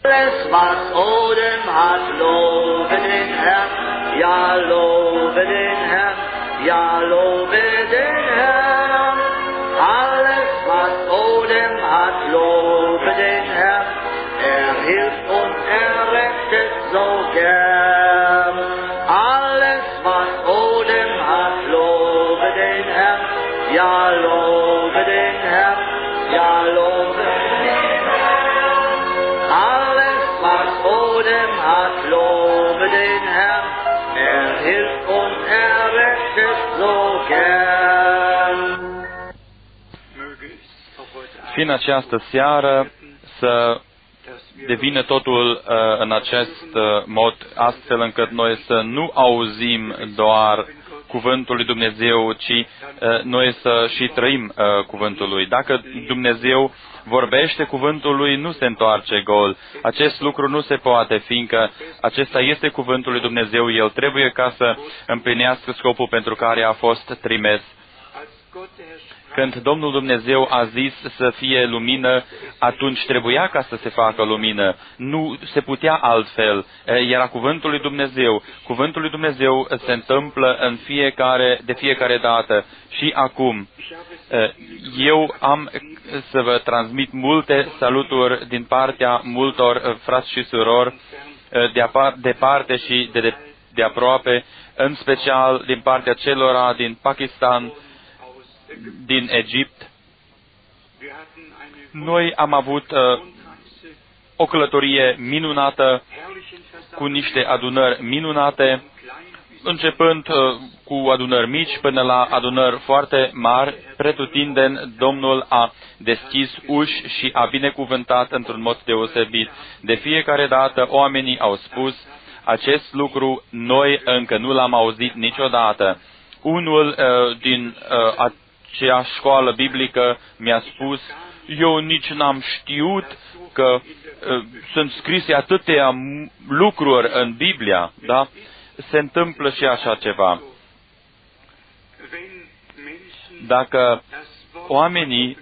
Alles, was Odem hat, lobe den Herrn, ja, lobe den Herrn, ja, lobe den Herrn. Alles, was Odem hat, lobe den Herrn, hilft und rettet so gern. Alles, was Odem hat, lobe den Herrn, ja, lobe den Herrn, ja, lobe den Herrn. Alles, was Odem hat, lobe den Herrn, hilft und rettet so gern. Și în această seară să devină totul în acest mod, astfel încât noi să nu auzim doar cuvântul lui Dumnezeu, ci noi să și trăim cuvântul lui. Dacă Dumnezeu vorbește, cuvântul lui nu se întoarce gol. Acest lucru nu se poate, fiindcă acesta este cuvântul lui Dumnezeu. El trebuie ca să împlinească scopul pentru care a fost trimis. Când Domnul Dumnezeu a zis să fie lumină, atunci trebuia ca să se facă lumină. Nu se putea altfel. Era cuvântul lui Dumnezeu. Cuvântul lui Dumnezeu se întâmplă de fiecare dată. Și acum, eu am să vă transmit multe saluturi din partea multor frați și surori, de departe și de aproape, în special din partea celora din Pakistan, din Egipt. Noi am avut o călătorie minunată, cu niște adunări minunate, începând cu adunări mici până la adunări foarte mari. Pretutindeni, Domnul a deschis uși și a binecuvântat într-un mod deosebit. De fiecare dată oamenii au spus, acest lucru noi încă nu l-am auzit niciodată. Unul din aceea școală biblică mi-a spus, eu nici n-am știut că sunt scrise atâtea lucruri în Biblia, da? Se întâmplă și așa ceva. Dacă oamenii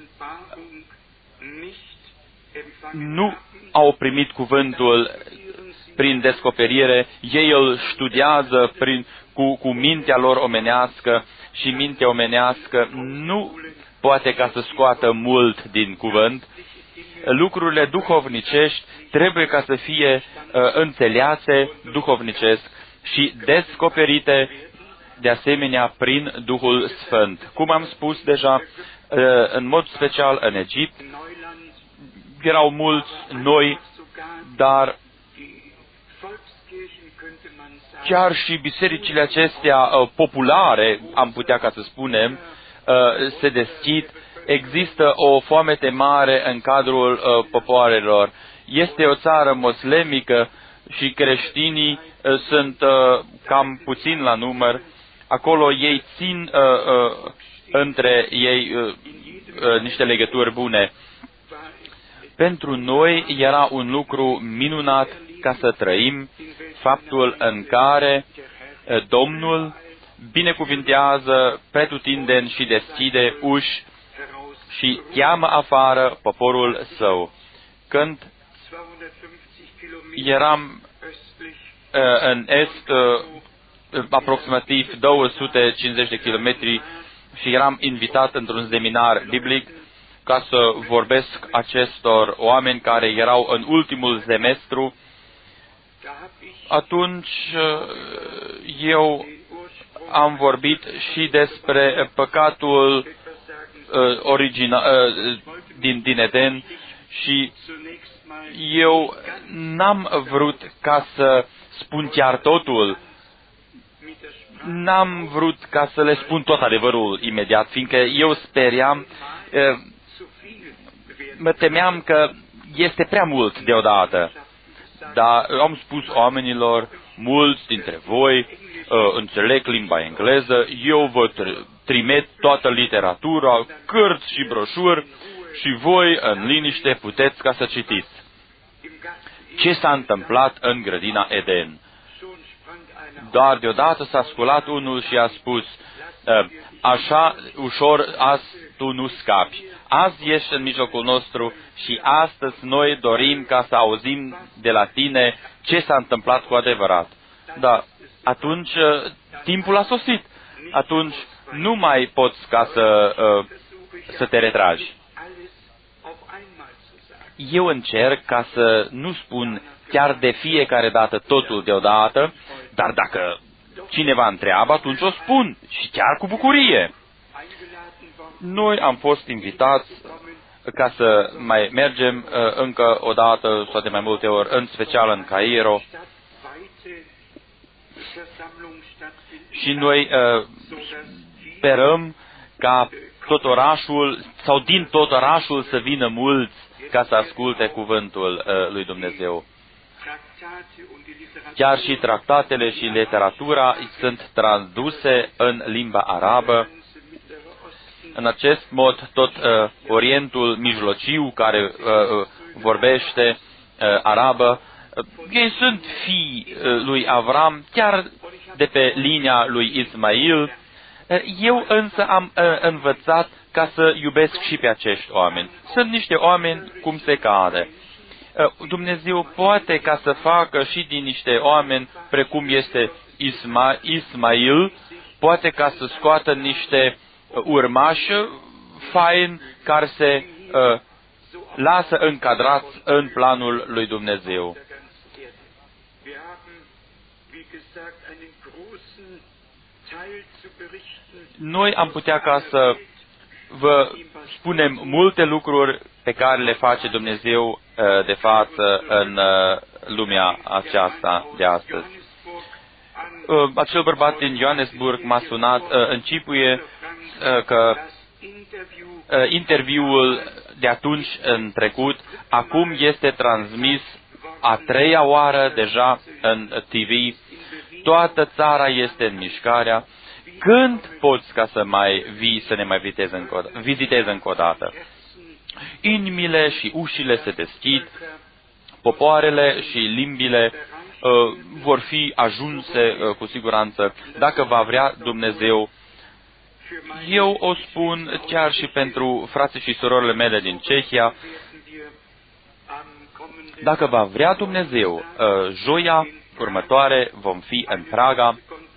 nu au primit cuvântul prin descoperire, ei îl studiază cu mintea lor omenească și mintea omenească nu poate ca să scoată mult din cuvânt. Lucrurile duhovnicești trebuie ca să fie înțelease duhovnicesc și descoperite de asemenea prin Duhul Sfânt. Cum am spus deja, în mod special în Egipt, erau mulți noi, dar chiar și bisericile acestea populare, am putea ca să spunem, se deschid. Există o foamete mare în cadrul popoarelor. Este o țară moslemică și creștinii sunt cam puțin la număr. Acolo ei țin între ei niște legături bune. Pentru noi era un lucru minunat ca să trăim faptul în care Domnul binecuvintează pretutindeni și deschide uși și cheamă afară poporul său. Când eram în est, aproximativ 250 de kilometri, și eram invitat într-un seminar biblic ca să vorbesc acestor oameni care erau în ultimul semestru. Atunci eu am vorbit și despre păcatul din Eden și eu n-am vrut ca să spun chiar totul. N-am vrut ca să le spun tot adevărul imediat, fiindcă eu speriam, mă temeam că este prea mult deodată. Dar am spus oamenilor, mulți dintre voi înțeleg limba engleză, eu vă trimit toată literatura, cărți și broșuri și voi, în liniște, puteți ca să citiți. Ce s-a întâmplat în grădina Eden? Doar deodată s-a sculat unul și a spus, așa ușor azi tu nu scapi. Azi ești în mijlocul nostru și astăzi noi dorim ca să auzim de la tine ce s-a întâmplat cu adevărat. Da, atunci timpul a sosit. Atunci nu mai poți ca să te retragi. Eu încerc ca să nu spun chiar de fiecare dată totul deodată, dar dacă cineva întreabă, atunci o spun și chiar cu bucurie. Noi am fost invitați ca să mai mergem încă o dată sau de mai multe ori, în special în Cairo. Și noi sperăm ca tot orașul sau din tot orașul să vină mulți ca să asculte cuvântul lui Dumnezeu. Chiar și tractatele și literatura sunt traduse în limba arabă. În acest mod, tot Orientul Mijlociu care vorbește arabă, ei sunt fii lui Avram, chiar de pe linia lui Ismail. Eu însă am învățat ca să iubesc și pe acești oameni. Sunt niște oameni cum se cade. Dumnezeu poate ca să facă și din niște oameni precum este Ismail, poate ca să scoată niște urmași faini care se lasă încadrați în planul lui Dumnezeu. Noi am putea ca să vă spunem multe lucruri pe care le face Dumnezeu de față în lumea aceasta de astăzi. Acel bărbat din Johannesburg m-a sunat, încipuie că interviul de atunci în trecut, acum este transmis a treia oară deja în TV. Toată țara este în mișcarea. Când poți ca să mai vii, să ne mai vizitezi încă o dată? Inimile și ușile se deschid, popoarele și limbile vor fi ajunse cu siguranță, dacă va vrea Dumnezeu. Eu o spun chiar și pentru frații și surorile mele din Cehia, dacă va vrea Dumnezeu, joia următoare vom fi în Praga.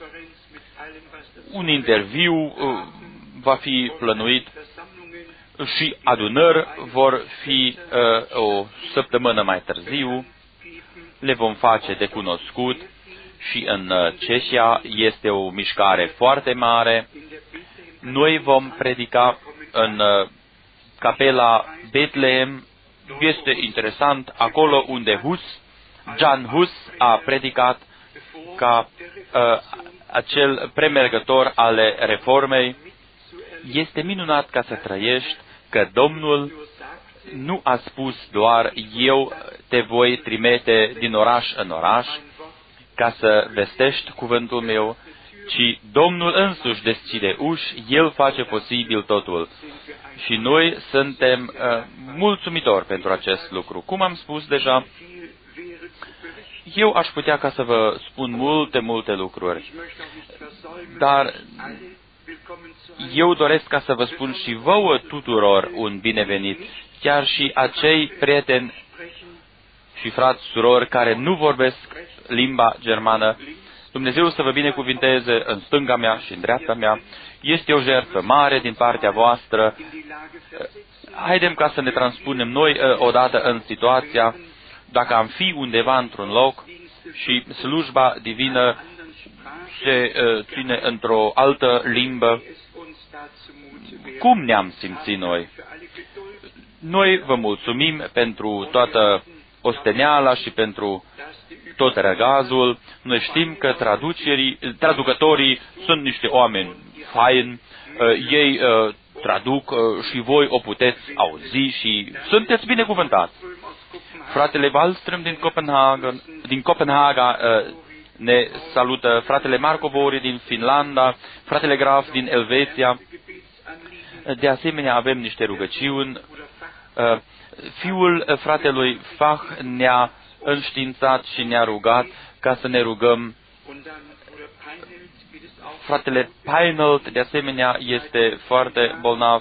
Un interviu va fi plănuit și adunări vor fi o săptămână mai târziu. Le vom face de cunoscut și în Cehia este o mișcare foarte mare. Noi vom predica în capela Bethlehem. Este interesant, acolo unde Jan Hus a predicat ca acel premergător ale reformei. Este minunat ca să trăiești că Domnul nu a spus doar eu te voi trimite din oraș în oraș ca să vestești cuvântul meu, ci Domnul însuși deschide uși, El face posibil totul. Și noi suntem mulțumitori pentru acest lucru. Cum am spus deja, eu aș putea ca să vă spun multe lucruri, dar eu doresc ca să vă spun și vouă tuturor un binevenit, chiar și acei prieteni și frați, surori care nu vorbesc limba germană. Dumnezeu să vă binecuvinteze în stânga mea și în dreapta mea. Este o jertfă mare din partea voastră. Haidem ca să ne transpunem noi odată în situația, dacă am fi undeva într-un loc și slujba divină se ține într-o altă limbă, cum ne-am simțit noi? Noi vă mulțumim pentru toată osteneala și pentru tot răgazul. Noi știm că traducătorii sunt niște oameni faini, ei traduc și voi o puteți auzi și sunteți binecuvântați. Fratele Wallström din Copenhaga ne salută, fratele Marco Vori din Finlanda, fratele Graf din Elveția. De asemenea, avem niște rugăciuni. Fiul fratelui Fach ne-a înștiințat și ne-a rugat ca să ne rugăm. Fratele Peinold, de asemenea, este foarte bolnav.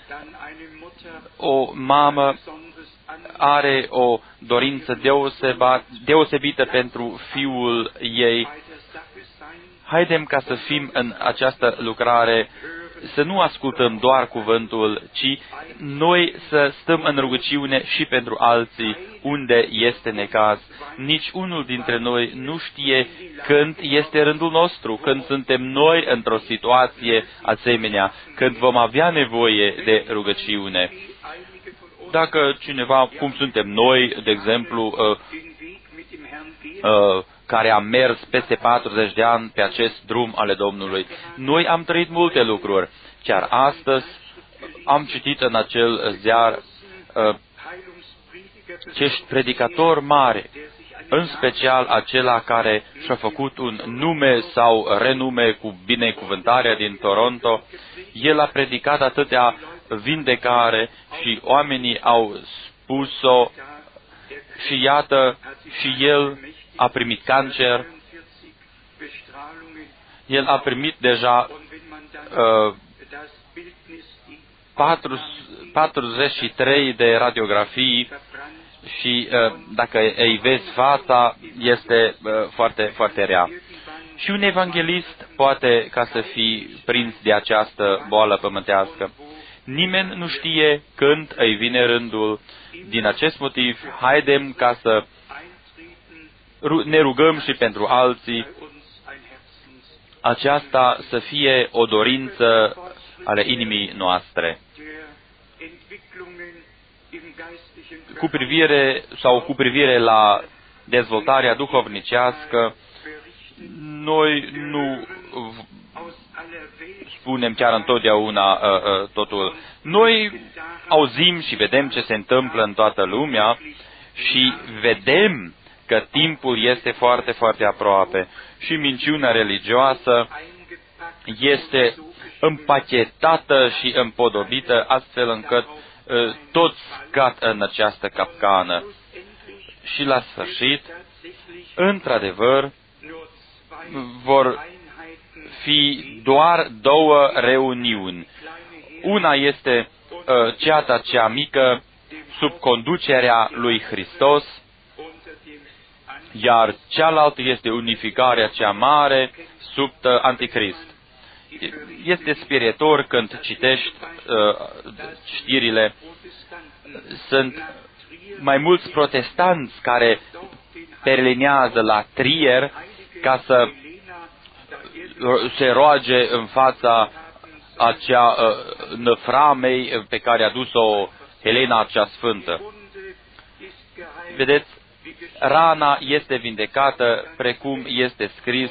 O mamă are o dorință deosebită pentru fiul ei. Haidem ca să fim în această lucrare, să nu ascultăm doar cuvântul, ci noi să stăm în rugăciune și pentru alții unde este necaz. Nici unul dintre noi nu știe când este rândul nostru, când suntem noi într-o situație asemenea, când vom avea nevoie de rugăciune. Dacă cineva, cum suntem noi, de exemplu, care am mers peste 40 de ani pe acest drum ale Domnului, noi am trăit multe lucruri. Chiar astăzi am citit în acel ziar acești predicatori mari, în special acela care și-a făcut un nume sau renume cu binecuvântarea din Toronto. El a predicat atâtea vindecare și oamenii au spus-o și iată, și el a primit cancer. El a primit deja 43 de radiografii și dacă îi vezi fața, este foarte, foarte rea. Și un evanghelist poate ca să fie prins de această boală pământească. Nimeni nu știe când îi vine rândul. Din acest motiv, haidem ca să ne rugăm și pentru alții, aceasta să fie o dorință ale inimii noastre. Cu privire la dezvoltarea duhovnicească, noi nu spunem chiar întotdeauna totul. Noi auzim și vedem ce se întâmplă în toată lumea și vedem că timpul este foarte, foarte aproape și minciuna religioasă este împachetată și împodobită astfel încât toți cad în această capcană. Și la sfârșit, într-adevăr, vor fi doar două reuniuni. Una este ceata cea mică sub conducerea lui Hristos, iar cealaltă este unificarea cea mare sub Anticrist. Este speritor când citești știrile. Sunt mai mulți protestanți care perlinează la Trier ca să se roage în fața acea năframei pe care a dus-o Helena cea Sfântă. Vedeți, rana este vindecată, precum este scris,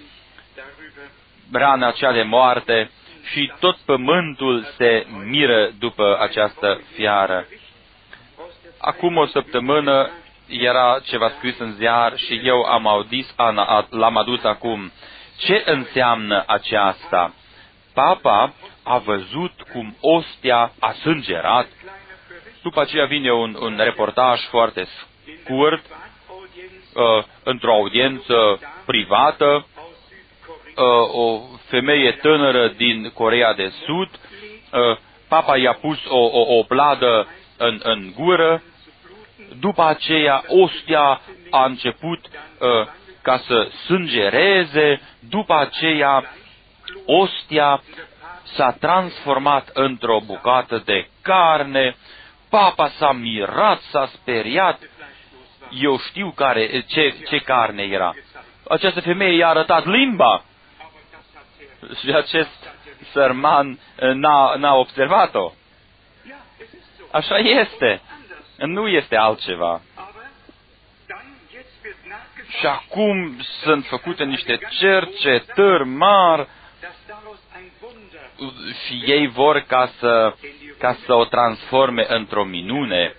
rana cea de moarte, și tot pământul se miră după această fiară. Acum o săptămână era ceva scris în ziar și eu l-am adus acum. Ce înseamnă aceasta? Papa a văzut cum ostia a sângerat. După aceea vine un reportaj foarte scurt, într-o audiență privată, o femeie tânără din Coreea de Sud, papa i-a pus o pladă în gură, după aceea ostia a început ca să sângereze, după aceea ostia s-a transformat într-o bucată de carne, papa s-a mirat, s-a speriat, eu știu ce carne era. Această femeie i-a arătat limba și acest sărman n-a observat-o. Așa este. Nu este altceva. Și acum sunt făcute niște cercetări mari și ei vor ca să o transforme într-o minune.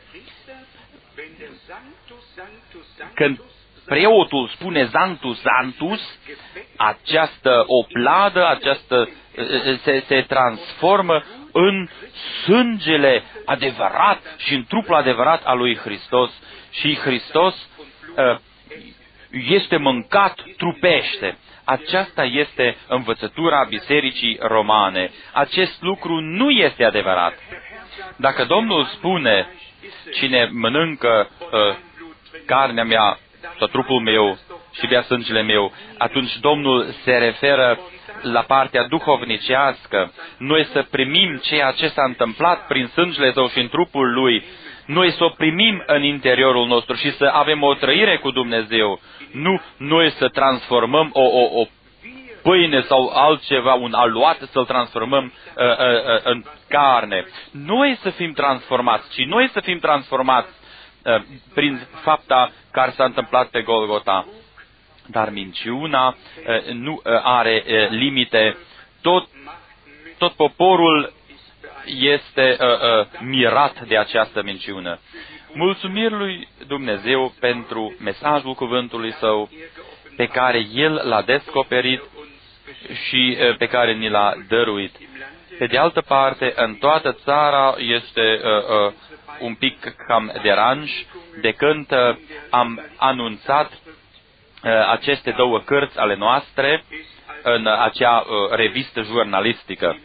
Când preotul spune Sanctus, Sanctus, această opladă, se transformă în sângele adevărat și în trupul adevărat al lui Hristos. Și Hristos este mâncat trupește. Aceasta este învățătura Bisericii Romane. Acest lucru nu este adevărat. Dacă Domnul spune, cine mănâncă carnea mea sau trupul meu și bea sângele meu, atunci Domnul se referă la partea duhovnicească. Noi să primim ceea ce s-a întâmplat prin sângele Său și în trupul Lui, noi să o primim în interiorul nostru și să avem o trăire cu Dumnezeu. Nu noi să transformăm o pâine sau altceva, un aluat, să-l transformăm în carne. Noi să fim transformați, ci noi să fim transformați prin fapta care s-a întâmplat pe Golgota. Dar minciuna nu are limite. Tot poporul este mirat de această minciună. Mulțumiri lui Dumnezeu pentru mesajul cuvântului Său pe care El l-a descoperit și pe care ni l-a dăruit. Pe de altă parte, în toată țara este un pic cam deranj de când am anunțat aceste două cărți ale noastre în acea revistă jurnalistică.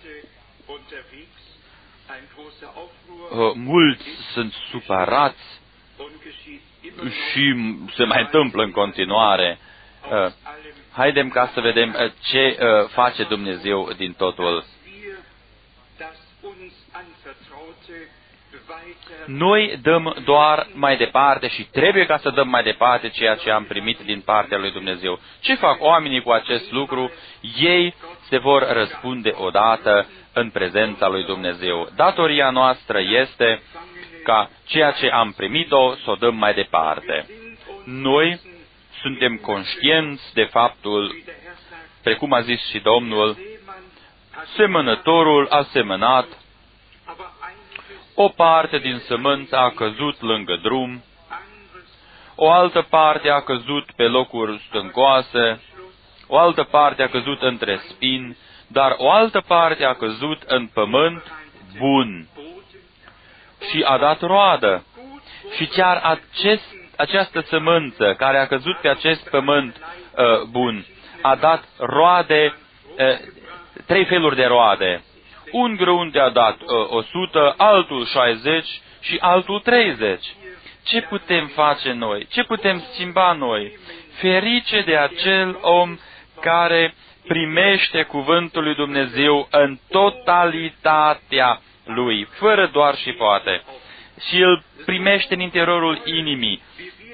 Mulți sunt supărați și se mai întâmplă în continuare. Haidem ca să vedem ce face Dumnezeu din totul. Noi dăm doar mai departe și trebuie ca să dăm mai departe ceea ce am primit din partea lui Dumnezeu. Ce fac oamenii cu acest lucru? Ei se vor răspunde odată în prezența lui Dumnezeu. Datoria noastră este ca ceea ce am primit-o să o dăm mai departe. Noi suntem conștienți de faptul, precum a zis și Domnul, semănătorul a semănat, o parte din sămânță a căzut lângă drum, o altă parte a căzut pe locuri stâncoase, o altă parte a căzut între spini, dar o altă parte a căzut în pământ bun și a dat roadă. Și chiar această sămânță care a căzut pe acest pământ bun a dat roade, 3 feluri de roade. Un grăunte a dat 100, altul 60 și altul 30. Ce putem face noi? Ce putem schimba noi? Ferice de acel om care primește cuvântul lui Dumnezeu în totalitatea lui, fără doar și poate. Și îl primește în interiorul inimii.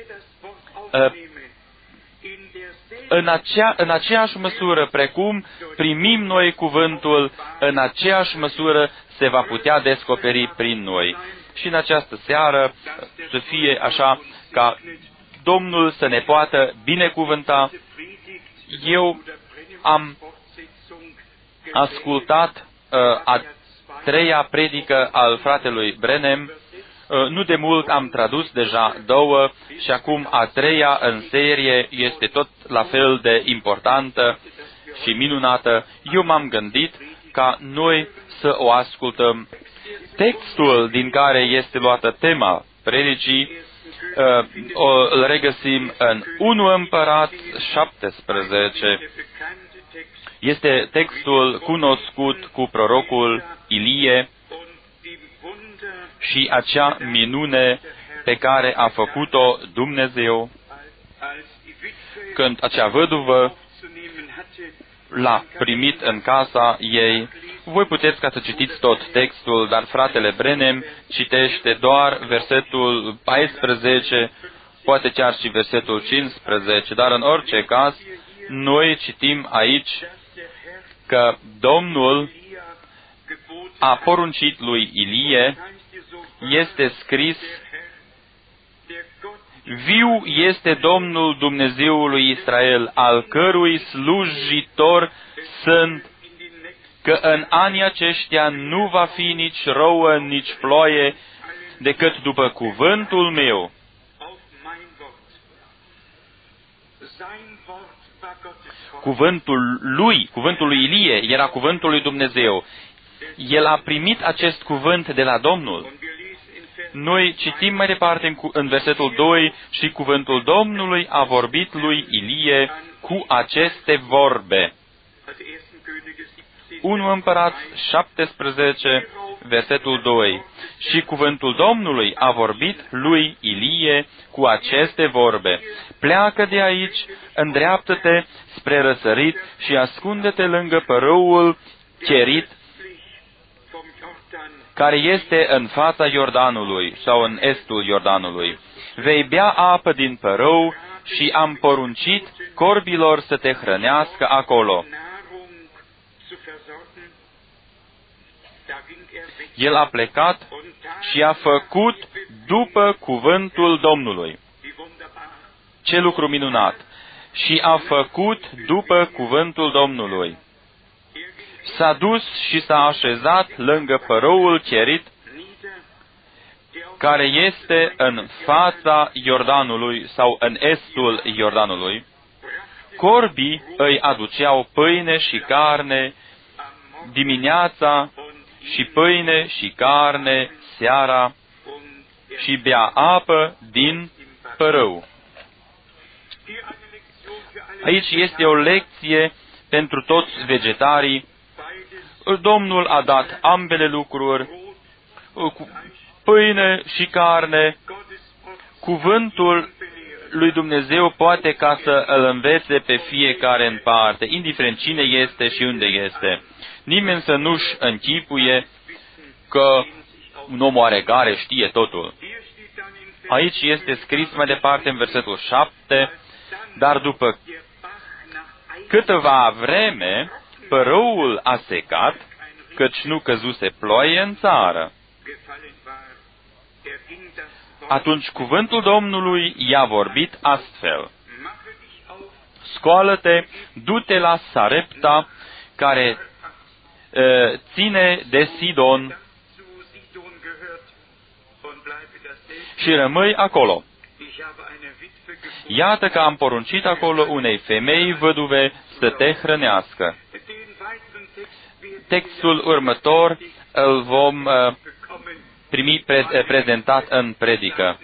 În aceeași măsură, precum primim noi cuvântul, în aceeași măsură se va putea descoperi prin noi. Și în această seară să fie așa ca Domnul să ne poată binecuvânta. Eu am ascultat a 3-a predică al fratelui Branham. Nu de mult am tradus deja 2 și acum a 3-a în serie este tot la fel de importantă și minunată. Eu m-am gândit ca noi să o ascultăm. Textul din care este luată tema predicii îl regăsim în 1 Împărați 17. Este textul cunoscut cu prorocul Ilie și acea minune pe care a făcut-o Dumnezeu când acea văduvă l-a primit în casa ei. Voi puteți ca să citiți tot textul, dar fratele Branham citește doar versetul 14, poate chiar și versetul 15, dar în orice caz, noi citim aici că Domnul a poruncit lui Ilie, este scris, viu este Domnul Dumnezeului Israel, al cărui slujitor sunt, că în anii aceștia nu va fi nici rouă, nici ploaie, decât după cuvântul meu. Cuvântul lui Ilie, era cuvântul lui Dumnezeu. El a primit acest cuvânt de la Domnul. Noi citim mai departe în versetul 2, și cuvântul Domnului a vorbit lui Ilie cu aceste vorbe. 1 Împărați 17, versetul 2. Și cuvântul Domnului a vorbit lui Ilie cu aceste vorbe. Pleacă de aici, îndreaptă-te spre răsărit și ascunde-te lângă părâul Cherit, care este în fața Iordanului sau în estul Iordanului. Vei bea apă din părâu și am poruncit corbilor să te hrănească acolo. El a plecat și a făcut după cuvântul Domnului. Ce lucru minunat! Și a făcut după cuvântul Domnului. S-a dus și s-a așezat lângă părâul Cherit, care este în fața Iordanului sau în estul Iordanului. Corbii îi aduceau pâine și carne dimineața și pâine și carne seara și bea apă din părâu. Aici este o lecție pentru toți vegetarii. Domnul a dat ambele lucruri, pâine și carne. Cuvântul lui Dumnezeu poate ca să îl învețe pe fiecare în parte, indiferent cine este și unde este. Nimeni să nu-și închipuie că un om oarecare știe totul. Aici este scris mai departe în versetul 7, dar după câteva vreme, părâul a secat, căci nu căzuse ploaie în țară. Atunci cuvântul Domnului i-a vorbit astfel: Scoală-te, du-te la Sarepta, care ține de Sidon, și rămâi acolo. Iată că am poruncit acolo unei femei văduve să te hrănească. Textul următor îl vom primi prezentat în predică.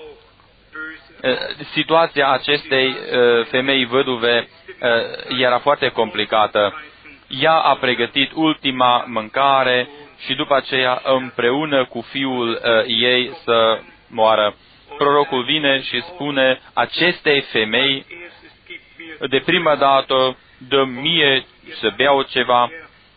Situația acestei femei văduve era foarte complicată. Ea a pregătit ultima mâncare și după aceea împreună cu fiul ei să moară. Prorocul vine și spune acestei femei, de prima dată, dă-mi mie să beau ceva,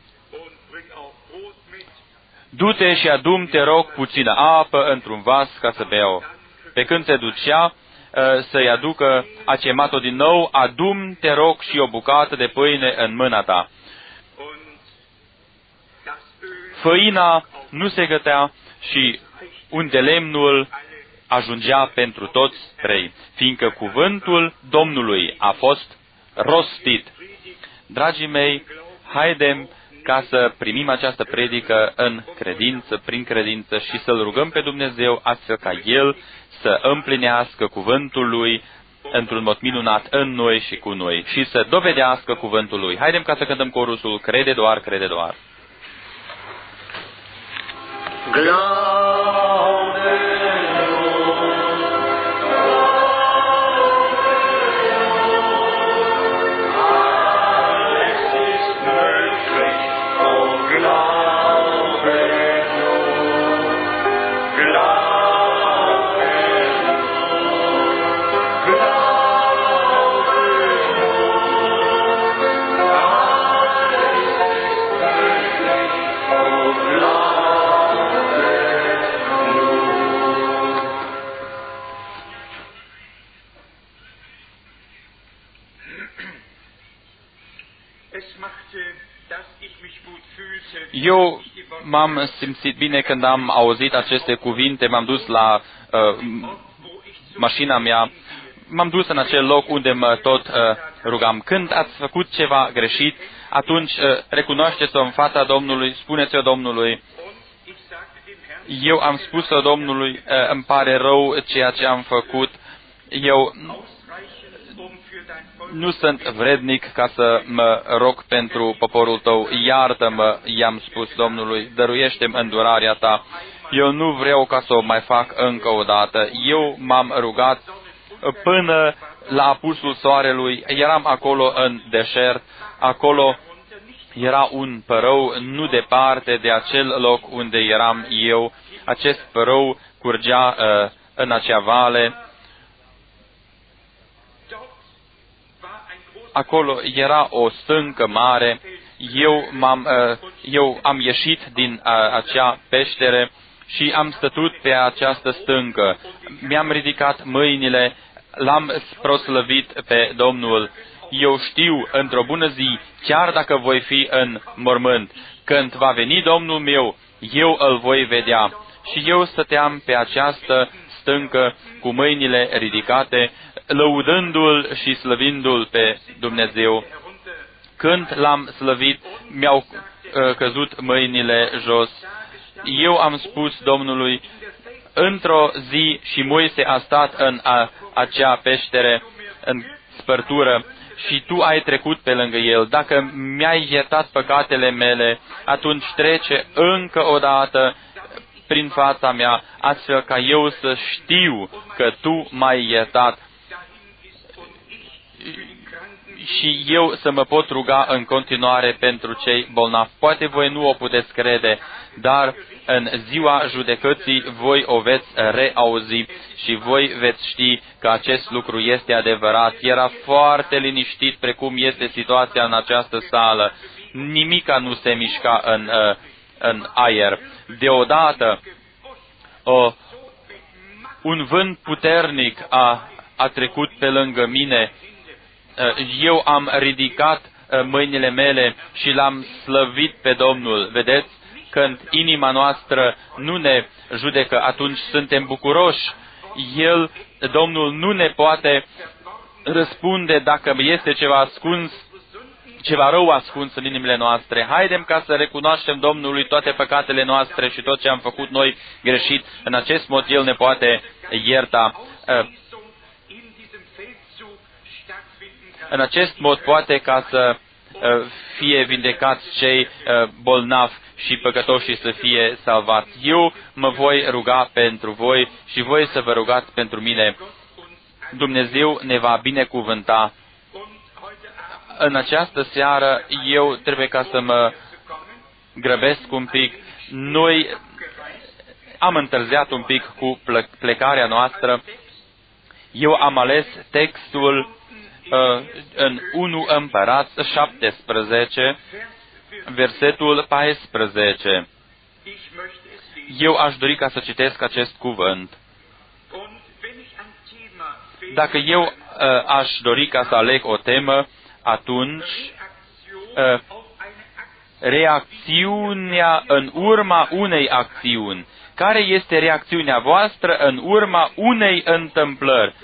du-te și adu-mi, te rog, puțină apă într-un vas ca să beau. Pe când se ducea să-i aducă, a chemat-o din nou, adu-mi, te rog, și o bucată de pâine în mâna ta. Făina nu se gătea și unde lemnul ajungea pentru toți trei, fiindcă cuvântul Domnului a fost rostit. Dragii mei, haidem ca să primim această predică în credință, prin credință, și să-L rugăm pe Dumnezeu astfel ca El să împlinească cuvântul Lui într-un mod minunat în noi și cu noi și să dovedească cuvântul Lui. Haidem ca să cântăm corusul Crede doar, crede doar. Eu m-am simțit bine când am auzit aceste cuvinte, m-am dus la mașina mea, m-am dus în acel loc unde mă tot rugam. Când ați făcut ceva greșit, atunci recunoașteți-o în fața Domnului, spuneți-o Domnului. Eu am spus-o Domnului, îmi pare rău ceea ce am făcut, eu nu sunt vrednic ca să mă rog pentru poporul tău, iartă-mă, i-am spus Domnului, dăruiește-mi îndurarea ta. Eu nu vreau ca să o mai fac încă o dată. Eu m-am rugat până la apusul soarelui, eram acolo în deșert, acolo era un părău nu departe de acel loc unde eram eu. Acest părău curgea în acea vale. Acolo era o stâncă mare. Eu am ieșit din acea peștere și am stătut pe această stâncă. Mi-am ridicat mâinile, l-am proslăvit pe Domnul. Eu știu, într-o bună zi, chiar dacă voi fi în mormânt, când va veni Domnul meu, eu îl voi vedea. Și eu stăteam pe această stâncă cu mâinile ridicate, lăudându-L și slăvindu-L pe Dumnezeu. Când l-am slăvit, mi-au căzut mâinile jos. Eu am spus Domnului, într-o zi, și Moise a stat în acea peștere, în spărtură, și tu ai trecut pe lângă el. Dacă mi-ai iertat păcatele mele, atunci trece încă o dată prin fața mea, astfel ca eu să știu că tu m-ai iertat și eu să mă pot ruga în continuare pentru cei bolnavi. Poate voi nu o puteți crede, dar în ziua judecății voi o veți reauzi și voi veți ști că acest lucru este adevărat. Era foarte liniștit precum este situația în această sală. Nimica nu se mișca în aer. Deodată, un vânt puternic a trecut pe lângă mine. Eu am ridicat mâinile mele și l-am slăvit pe Domnul. Vedeți, când inima noastră nu ne judecă, atunci suntem bucuroși. Domnul nu ne poate răspunde dacă este ceva ascuns, ceva rău ascuns în inimile noastre. Haidem ca să recunoaștem Domnului toate păcatele noastre și tot ce am făcut noi greșit. În acest mod El ne poate ierta. În acest mod poate ca să fie vindecați cei bolnavi și păcătoșii să fie salvați. Eu mă voi ruga pentru voi și voi să vă rugați pentru mine. Dumnezeu ne va binecuvânta. În această seară eu trebuie ca să mă grăbesc un pic. Noi am întârziat un pic cu plecarea noastră. Eu am ales textul în 1 Împărați 17, versetul 14. Eu aș dori ca să citesc acest cuvânt. Dacă eu aș dori ca să aleg o temă, atunci reacțiunea în urma unei acțiuni. Care este reacțiunea voastră în urma unei întâmplări?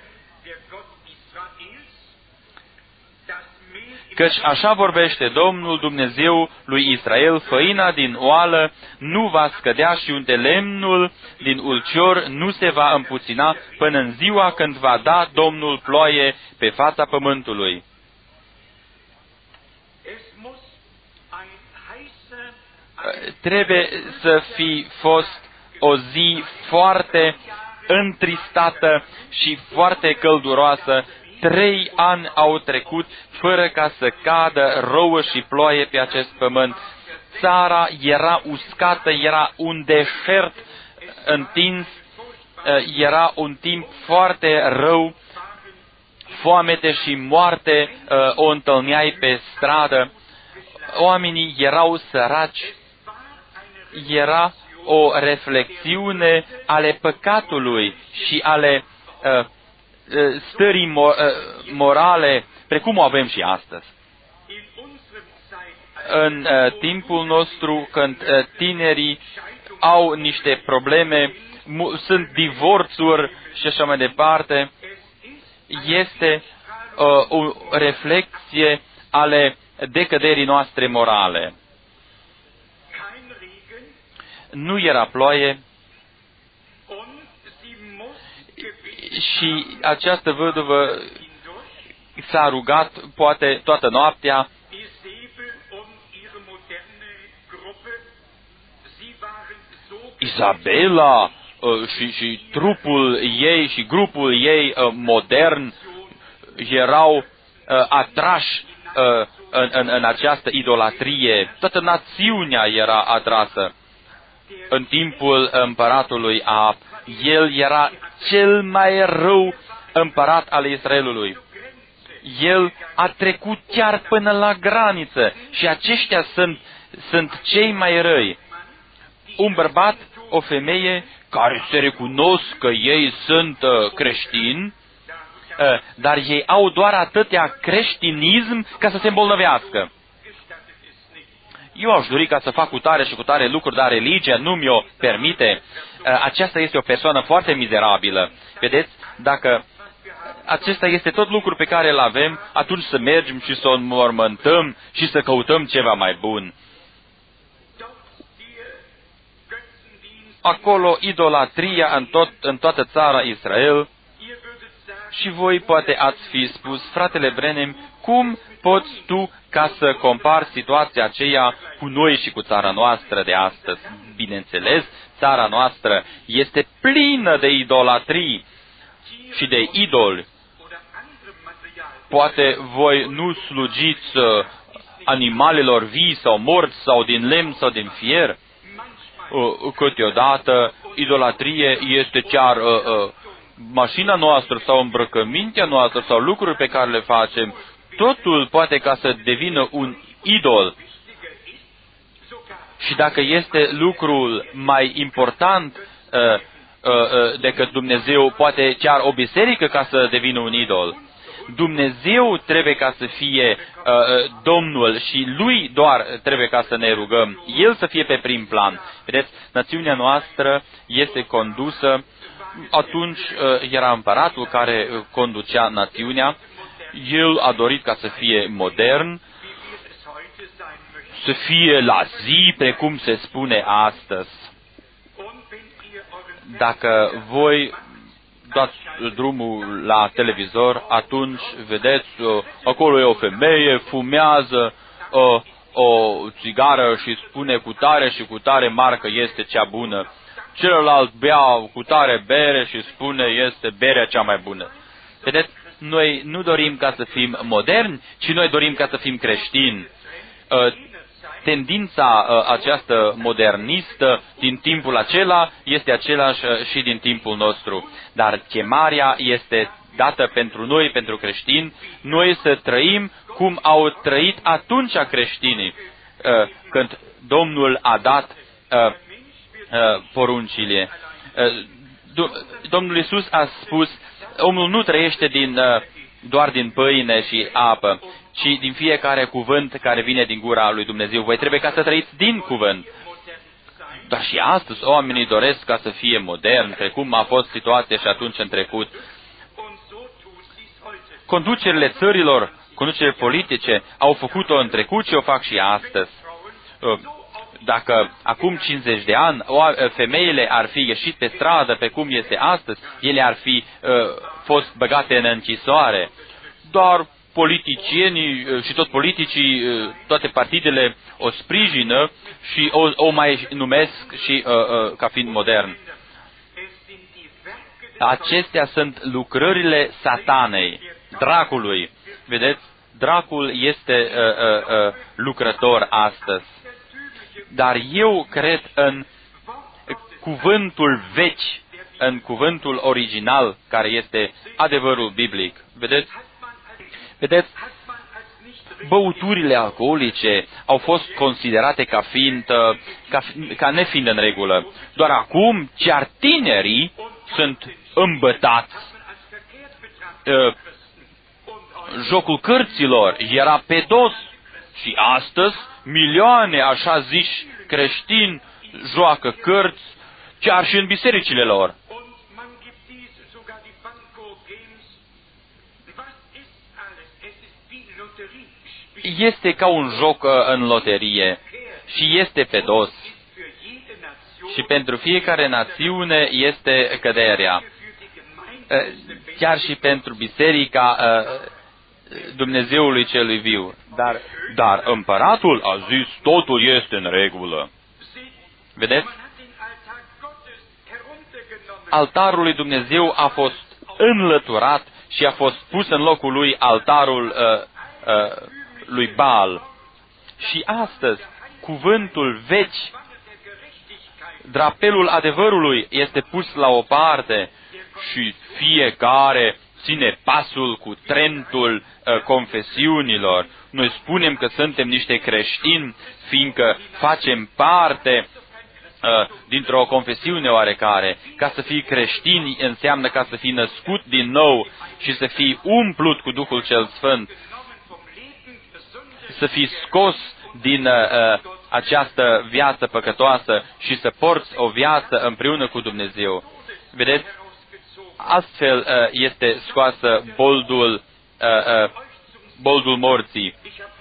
Căci așa vorbește Domnul Dumnezeu lui Israel, făina din oală nu va scădea și unde lemnul din ulcior nu se va împuțina până în ziua când va da Domnul ploaie pe fața pământului. Trebuie să fi fost o zi foarte întristată și foarte călduroasă. 3 ani au trecut fără ca să cadă rouă și ploaie pe acest pământ. Țara era uscată, era un deșert întins, era un timp foarte rău, foamete și moarte o întâlneai pe stradă. Oamenii erau săraci, era o reflexiune ale păcatului și ale stării morale, precum o avem și astăzi. În timpul nostru, când tinerii au niște probleme, sunt divorțuri și așa mai departe, este o reflexie ale decăderii noastre morale. Nu era ploaie și această văduvă s-a rugat poate toată noaptea. Izabela și trupul ei și grupul ei modern erau atrași în această idolatrie. Toată națiunea era atrasă. În timpul împăratului Ahab, el era cel mai rău împărat al Israelului. El a trecut chiar până la graniță și aceștia sunt cei mai răi. Un bărbat, o femeie care se recunosc că ei sunt creștini, dar ei au doar atâtea creștinism ca să se îmbolnăvească. Eu aș dori ca să fac cu tare și cu tare lucruri, dar religia nu mi-o permite. Aceasta este o persoană foarte mizerabilă. Vedeți, dacă acesta este tot lucru pe care îl avem, atunci să mergem și să o înmormântăm și să căutăm ceva mai bun. Acolo idolatria în toată țara Israel. Și voi poate ați fi spus, fratele Branham, cum poți tu ca să compari situația aceea cu noi și cu țara noastră de astăzi? Bineînțeles, țara noastră este plină de idolatrii și de idoli. Poate voi nu slujiți animalelor vii sau morți sau din lemn sau din fier. Câteodată idolatrie este chiar mașina noastră sau îmbrăcămintea noastră sau lucruri pe care le facem. Totul poate ca să devină un idol. Și dacă este lucrul mai important decât Dumnezeu, poate chiar o biserică ca să devină un idol. Dumnezeu trebuie ca să fie Domnul și Lui doar trebuie ca să ne rugăm. El să fie pe prim plan. Vedeți, națiunea noastră este condusă. Atunci era împăratul care conducea națiunea. El a dorit ca să fie modern, să fie la zi, precum se spune astăzi. Dacă voi dați drumul la televizor, atunci vedeți, acolo e o femeie, fumează o țigară și spune cu tare și cu tare marcă este cea bună. Celălalt bea cu tare bere și spune este berea cea mai bună. Vedeți, noi nu dorim ca să fim moderni, ci noi dorim ca să fim creștini. Tendința aceasta modernistă din timpul acela este același și din timpul nostru. Dar chemarea este dată pentru noi, pentru creștini, noi să trăim cum au trăit atunci creștinii, când Domnul a dat poruncile. Domnul Iisus a spus, omul nu trăiește doar din pâine și apă, ci din fiecare cuvânt care vine din gura lui Dumnezeu. Voi trebuie ca să trăiți din cuvânt. Dar și astăzi oamenii doresc ca să fie modern, precum a fost situația și atunci în trecut. Conducerile țărilor, conducerile politice au făcut-o în trecut și o fac și astăzi. Dacă acum 50 de ani femeile ar fi ieșit pe stradă pe cum este astăzi, ele ar fi fost băgate în închisoare. Dar politicienii și tot politicii, toate partidele o sprijină și o mai numesc și ca fiind modern. Acestea sunt lucrările satanei, dracului. Vedeți, dracul este lucrător astăzi. Dar eu cred în cuvântul vechi, în cuvântul original, care este adevărul biblic. Vedeți, băuturile alcoolice au fost considerate ca nefiind în regulă. Doar acum, chiar tinerii sunt îmbătați. Jocul cărților era pe dos și astăzi milioane, așa ziși, creștini joacă cărți, chiar și în bisericile lor. Este ca un joc în loterie și este pe dos. Și pentru fiecare națiune este căderea. Chiar și pentru biserica Dumnezeului celui viu. Dar împăratul a zis, totul este în regulă. Vedeți? altarul lui Dumnezeu a fost înlăturat și a fost pus în locul lui altarul lui Baal. Și astăzi, cuvântul veci, drapelul adevărului este pus la o parte și fiecare ține pasul cu trendul confesiunilor. Noi spunem că suntem niște creștini, fiindcă facem parte dintr-o confesiune oarecare. Ca să fii creștin înseamnă ca să fii născut din nou și să fii umplut cu Duhul cel Sfânt, să fii scos din această viață păcătoasă și să porți o viață împreună cu Dumnezeu. Vedeți? Astfel este scoasă boldul morții.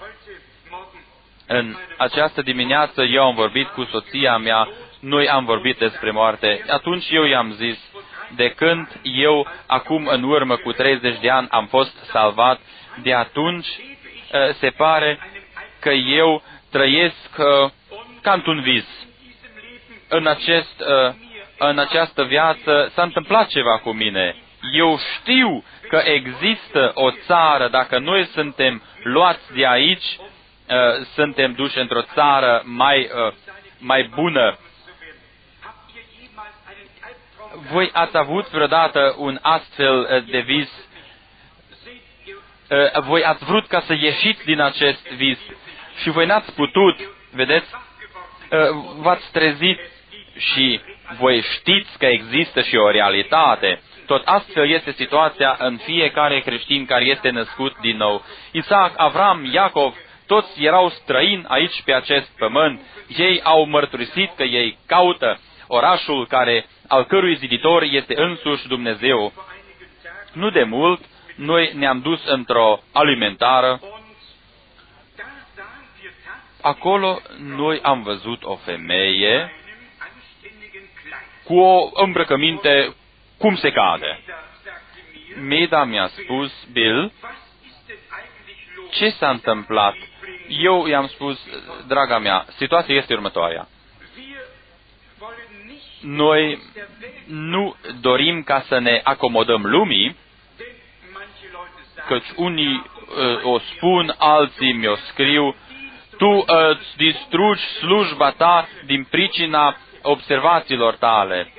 În această dimineață eu am vorbit cu soția mea, noi am vorbit despre moarte. Atunci eu i-am zis, de când eu, acum în urmă cu 30 de ani, am fost salvat, de atunci se pare că eu trăiesc ca într-un vis. În această viață s-a întâmplat ceva cu mine. Eu știu că există o țară, dacă noi suntem luați de aici, suntem duși într-o țară mai bună. Voi ați avut vreodată un astfel de vis? Voi ați vrut ca să ieșiți din acest vis și voi n-ați putut, vedeți? V-ați trezit și voi știți că există și o realitate. Tot astfel este situația în fiecare creștin care este născut din nou. Isaac, Avram, Iacov, toți erau străini aici pe acest pământ. Ei au mărturisit că ei caută orașul al cărui ziditor este însuși Dumnezeu. Nu de mult, noi ne-am dus într-o alimentară. Acolo noi am văzut o femeie cu o îmbrăcăminte cum se cade. Meda mi-a spus, Bill, ce s-a întâmplat? Eu i-am spus, draga mea, situația este următoarea. Noi nu dorim ca să ne acomodăm lumii, căci unii o spun, alții mi-o scriu, tu îți distrugi slujba ta din pricina observațiilor tale.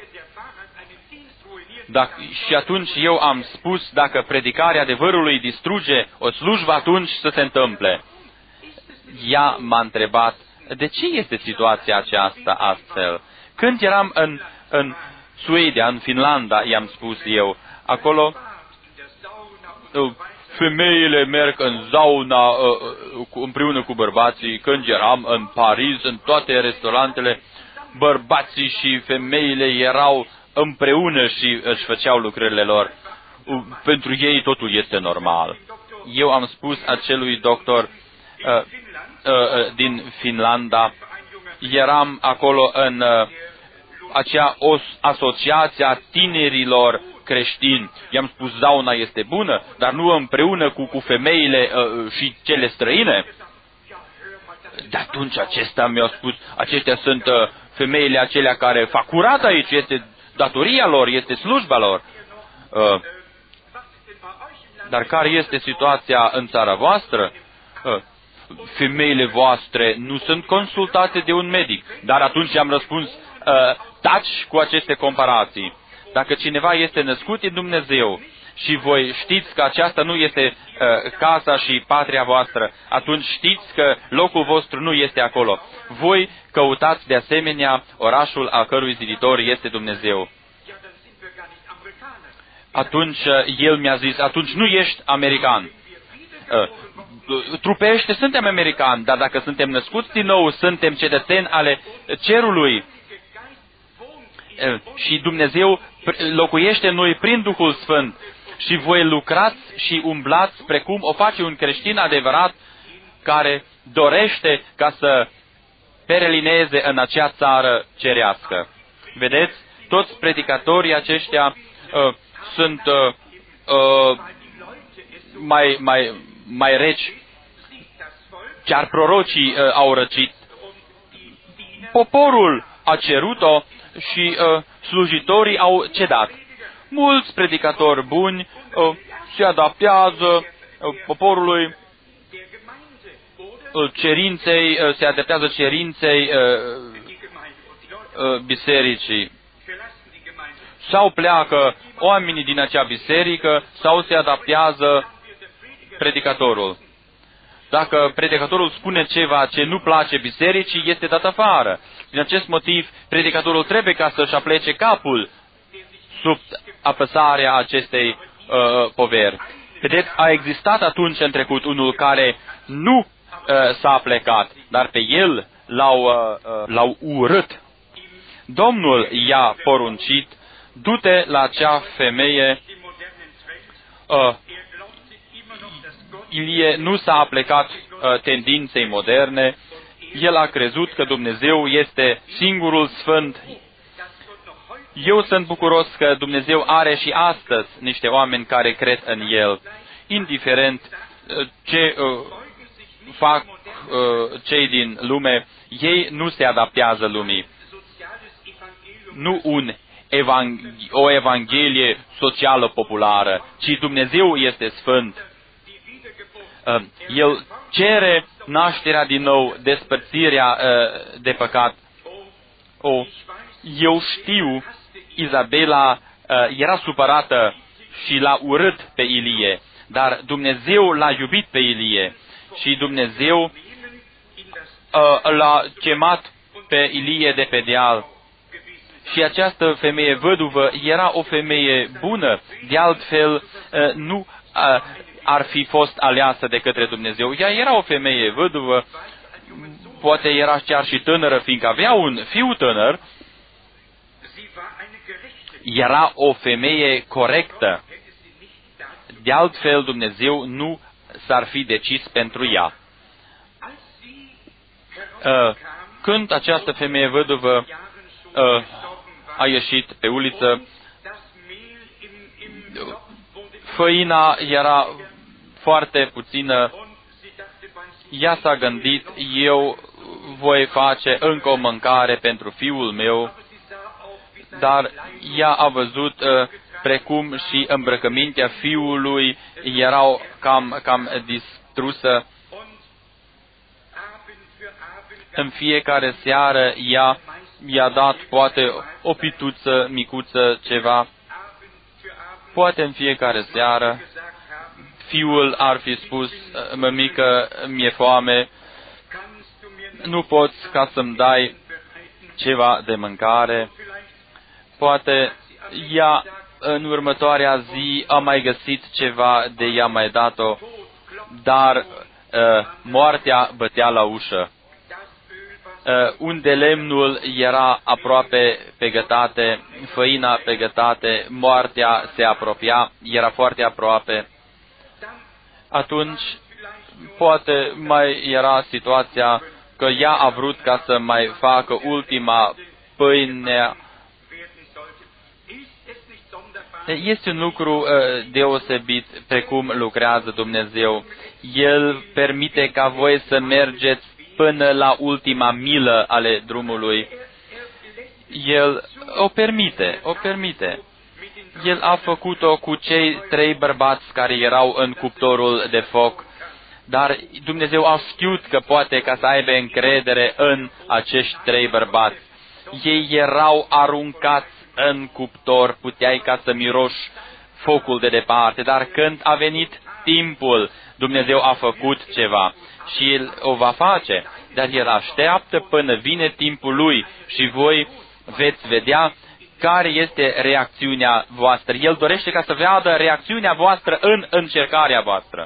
Și atunci eu am spus, dacă predicarea adevărului distruge o slujbă, atunci să se întâmple. Ea m-a întrebat, de ce este situația aceasta astfel? Când eram în Suedia, în Finlanda, i-am spus eu, acolo femeile merg în sauna împreună cu bărbații. Când eram în Paris, în toate restaurantele, bărbații și femeile erau împreună și își făceau lucrările lor. Pentru ei totul este normal. Eu am spus acelui doctor din Finlanda, eram acolo în acea asociație a tinerilor creștini. I-am spus, sauna este bună, dar nu împreună cu femeile și cele străine. De atunci acesta mi-a spus, aceștia sunt femeile acelea care fac curat aici, este datoria lor, este slujba lor. Dar care este situația în țara voastră? Femeile voastre nu sunt consultate de un medic. Dar atunci am răspuns, taci cu aceste comparații. Dacă cineva este născut în Dumnezeu și voi știți că aceasta nu este casa și patria voastră, atunci știți că locul vostru nu este acolo. Voi căutați de asemenea orașul al cărui ziditor este Dumnezeu. Atunci el mi-a zis, atunci nu ești american. Trupește, suntem americani, dar dacă suntem născuți din nou, suntem cetățeni ale cerului. Și Dumnezeu locuiește în noi prin Duhul Sfânt. Și voi lucrați și umblați precum o face un creștin adevărat care dorește ca să perelineze în acea țară cerească. Vedeți? Toți predicatorii aceștia sunt mai reci. Chiar prorocii au răcit. Poporul a cerut-o și slujitorii au cedat. Mulți predicatori buni se adaptează poporului, se adaptează cerinței bisericii. Sau pleacă oamenii din acea biserică, sau se adaptează predicatorul. Dacă predicatorul spune ceva ce nu place bisericii, este dat afară. Din acest motiv, predicatorul trebuie ca să-și aplece capul sub apăsarea acestei poveri. Vedeți, a existat atunci în trecut unul care nu s-a plecat, dar pe el l-au urât. Domnul i-a poruncit, du-te la acea femeie. Ilie nu s-a aplecat tendinței moderne. El a crezut că Dumnezeu este singurul sfânt. Eu sunt bucuros că Dumnezeu are și astăzi niște oameni care cred în El. Indiferent ce fac cei din lume, ei nu se adaptează lumii. Nu o evanghelie socială populară, ci Dumnezeu este sfânt. El cere nașterea din nou, despărțirea de păcat. Eu știu, Izabela era supărată și l-a urât pe Ilie, dar Dumnezeu l-a iubit pe Ilie și Dumnezeu l-a chemat pe Ilie de pe deal. Și această femeie văduvă era o femeie bună, de altfel nu ar fi fost aleasă de către Dumnezeu. Ea era o femeie văduvă, poate era chiar și tânără, fiindcă avea un fiu tânăr. Era o femeie corectă. De altfel, Dumnezeu nu s-ar fi decis pentru ea. Când această femeie văduvă a ieșit pe uliță, făina era foarte puțină. Ea s-a gândit, eu voi face încă o mâncare pentru fiul meu, dar ea a văzut precum și îmbrăcămintea fiului erau cam distrusă. În fiecare seară ea i-a dat poate o pituță micuță, ceva. Poate în fiecare seară fiul ar fi spus, mămică, mi-e foame, nu poți ca să-mi dai ceva de mâncare. Poate ea în următoarea zi a mai găsit ceva de i-a mai dat-o, dar moartea bătea la ușă. Unde lemnul era aproape pe gătate, făina pe gătate, moartea se apropia, era foarte aproape. Atunci, poate mai era situația că ea a vrut ca să mai facă ultima pâine. Este un lucru deosebit precum lucrează Dumnezeu. El permite ca voi să mergeți până la ultima milă ale drumului. El o permite. El a făcut-o cu cei 3 bărbați care erau în cuptorul de foc, dar Dumnezeu a știut că poate ca să aibă încredere în acești 3 bărbați. Ei erau aruncați în cuptor, puteai ca să miroși focul de departe, dar când a venit timpul, Dumnezeu a făcut ceva și El o va face, dar El așteaptă până vine timpul Lui și voi veți vedea care este reacțiunea voastră. El dorește ca să vadă reacțiunea voastră în încercarea voastră.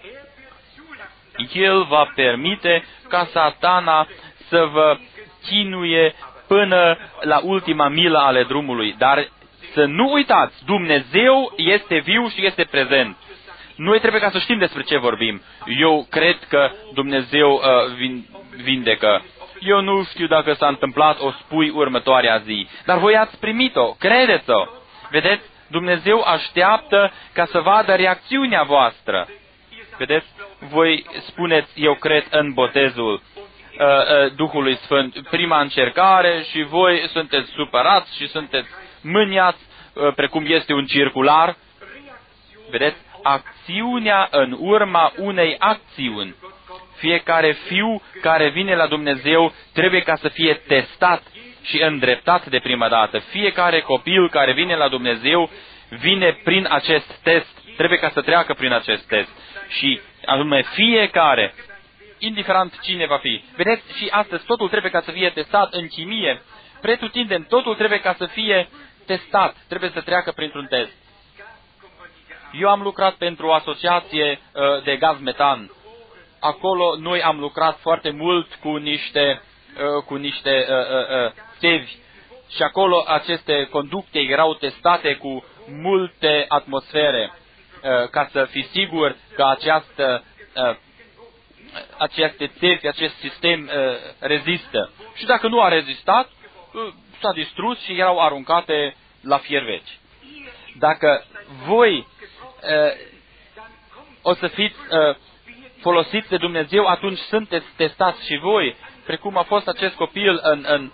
El va permite ca Satana să vă chinuie până la ultima milă ale drumului. Dar să nu uitați, Dumnezeu este viu și este prezent. Noi trebuie ca să știm despre ce vorbim. Eu cred că Dumnezeu vindecă. Eu nu știu dacă s-a întâmplat, o spui următoarea zi. Dar voi ați primit-o, credeți-o. Vedeți, Dumnezeu așteaptă ca să vadă reacțiunea voastră. Vedeți, voi spuneți, eu cred în botezul. Duhului Sfânt prima încercare și voi sunteți supărați și sunteți mâniați, precum este un circular. Vedeți? Acțiunea în urma unei acțiuni. Fiecare fiu care vine la Dumnezeu trebuie ca să fie testat și îndreptat de prima dată. Fiecare copil care vine la Dumnezeu vine prin acest test. Trebuie ca să treacă prin acest test. Și anume fiecare, indiferent cine va fi. Vedeți, și astăzi totul trebuie ca să fie testat în chimie. Pretutindeni, totul trebuie ca să fie testat. Trebuie să treacă printr-un test. Eu am lucrat pentru o asociație de gaz metan. Acolo noi am lucrat foarte mult cu niște țevi. Și acolo aceste conducte erau testate cu multe atmosfere, ca să fii sigur că aceste țevi, acest sistem rezistă. Și dacă nu a rezistat, s-a distrus și erau aruncate la fierveci. Dacă voi o să fiți folosiți de Dumnezeu, atunci sunteți testați și voi, precum a fost acest copil în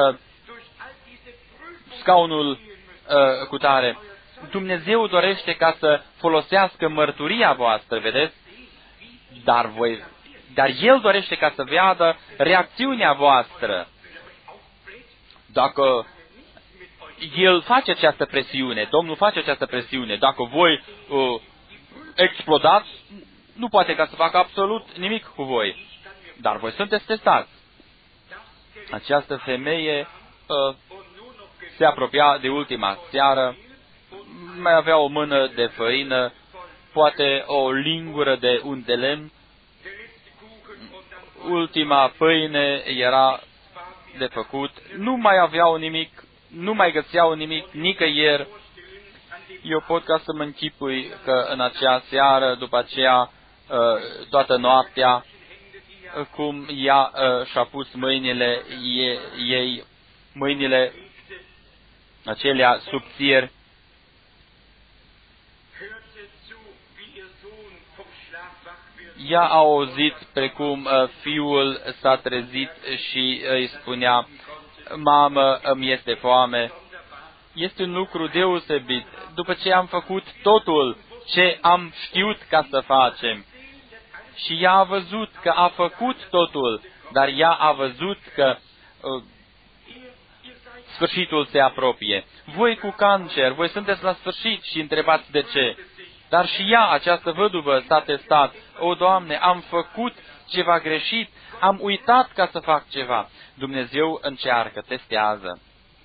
scaunul cutare. Dumnezeu dorește ca să folosească mărturia voastră, vedeți? Dar El dorește ca să vadă reacțiunea voastră. Dacă El face această presiune, Domnul face această presiune, dacă voi explodați, nu poate ca să facă absolut nimic cu voi. Dar voi sunteți testați. Această femeie se apropia de ultima seară, mai avea o mână de făină, poate o lingură de unt de lemn. Ultima pâine era de făcut, nu mai aveau nimic, nu mai găseau nimic nicăieri. Eu pot ca să mă închipui că în acea seară, după aceea, toată noaptea, cum ea și-a pus mâinile ei, mâinile acelea subțiri, ea a auzit precum fiul s-a trezit și îi spunea: mamă, îmi este foame. Este un lucru deosebit. După ce am făcut totul ce am știut ca să facem. Și ea a văzut că a făcut totul, dar ea a văzut că sfârșitul se apropie. Voi cu cancer, voi sunteți la sfârșit și întrebați de ce. Dar și ea, această văduvă, s-a testat. O, Doamne, am făcut ceva greșit, am uitat ca să fac ceva. Dumnezeu încearcă, testează.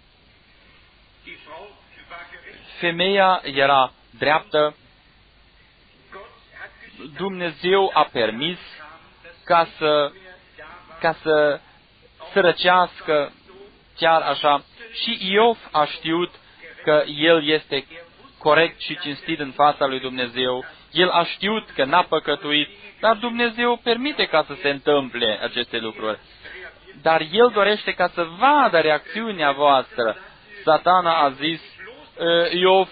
Femeia era dreaptă. Dumnezeu a permis ca să sărăcească chiar așa. Și Iov a știut că el este corect și cinstit în fața lui Dumnezeu. El a știut că n-a păcătuit, dar Dumnezeu permite ca să se întâmple aceste lucruri. Dar El dorește ca să vadă reacțiunea voastră. Satana a zis: Iov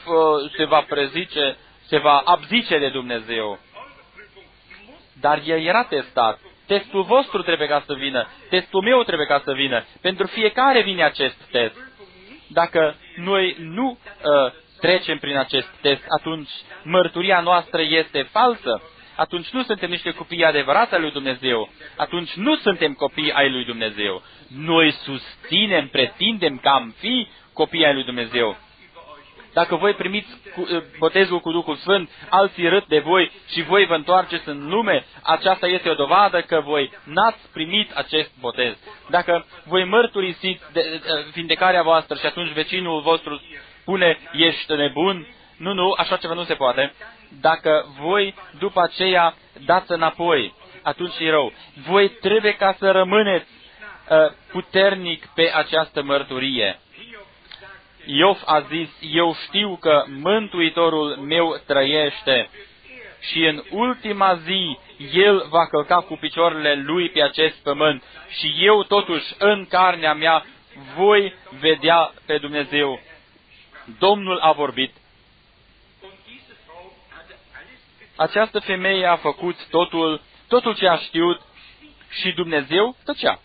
se va abzice de Dumnezeu. Dar el era testat. Testul vostru trebuie ca să vină. Testul meu trebuie ca să vină. Pentru fiecare vine acest test. Dacă noi nu trecem prin acest test, atunci mărturia noastră este falsă. Atunci nu suntem niște copii adevărați ai lui Dumnezeu. Atunci nu suntem copii ai lui Dumnezeu. Noi susținem, pretindem că am fi copii ai lui Dumnezeu. Dacă voi primiți botezul cu Duhul Sfânt, alții râd de voi și voi vă întoarceți în lume, aceasta este o dovadă că voi n-ați primit acest botez. Dacă voi mărturisiți vindecarea voastră și atunci vecinul vostru spune: ești nebun, nu, așa ceva nu se poate. Dacă voi după aceea dați înapoi, atunci e rău. Voi trebuie ca să rămâneți puternic pe această mărturie. Iov a zis: eu știu că Mântuitorul meu trăiește și în ultima zi El va călca cu picioarele Lui pe acest pământ și eu totuși în carnea mea voi vedea pe Dumnezeu. Domnul a vorbit. Această femeie a făcut totul ce a știut și Dumnezeu tăcea.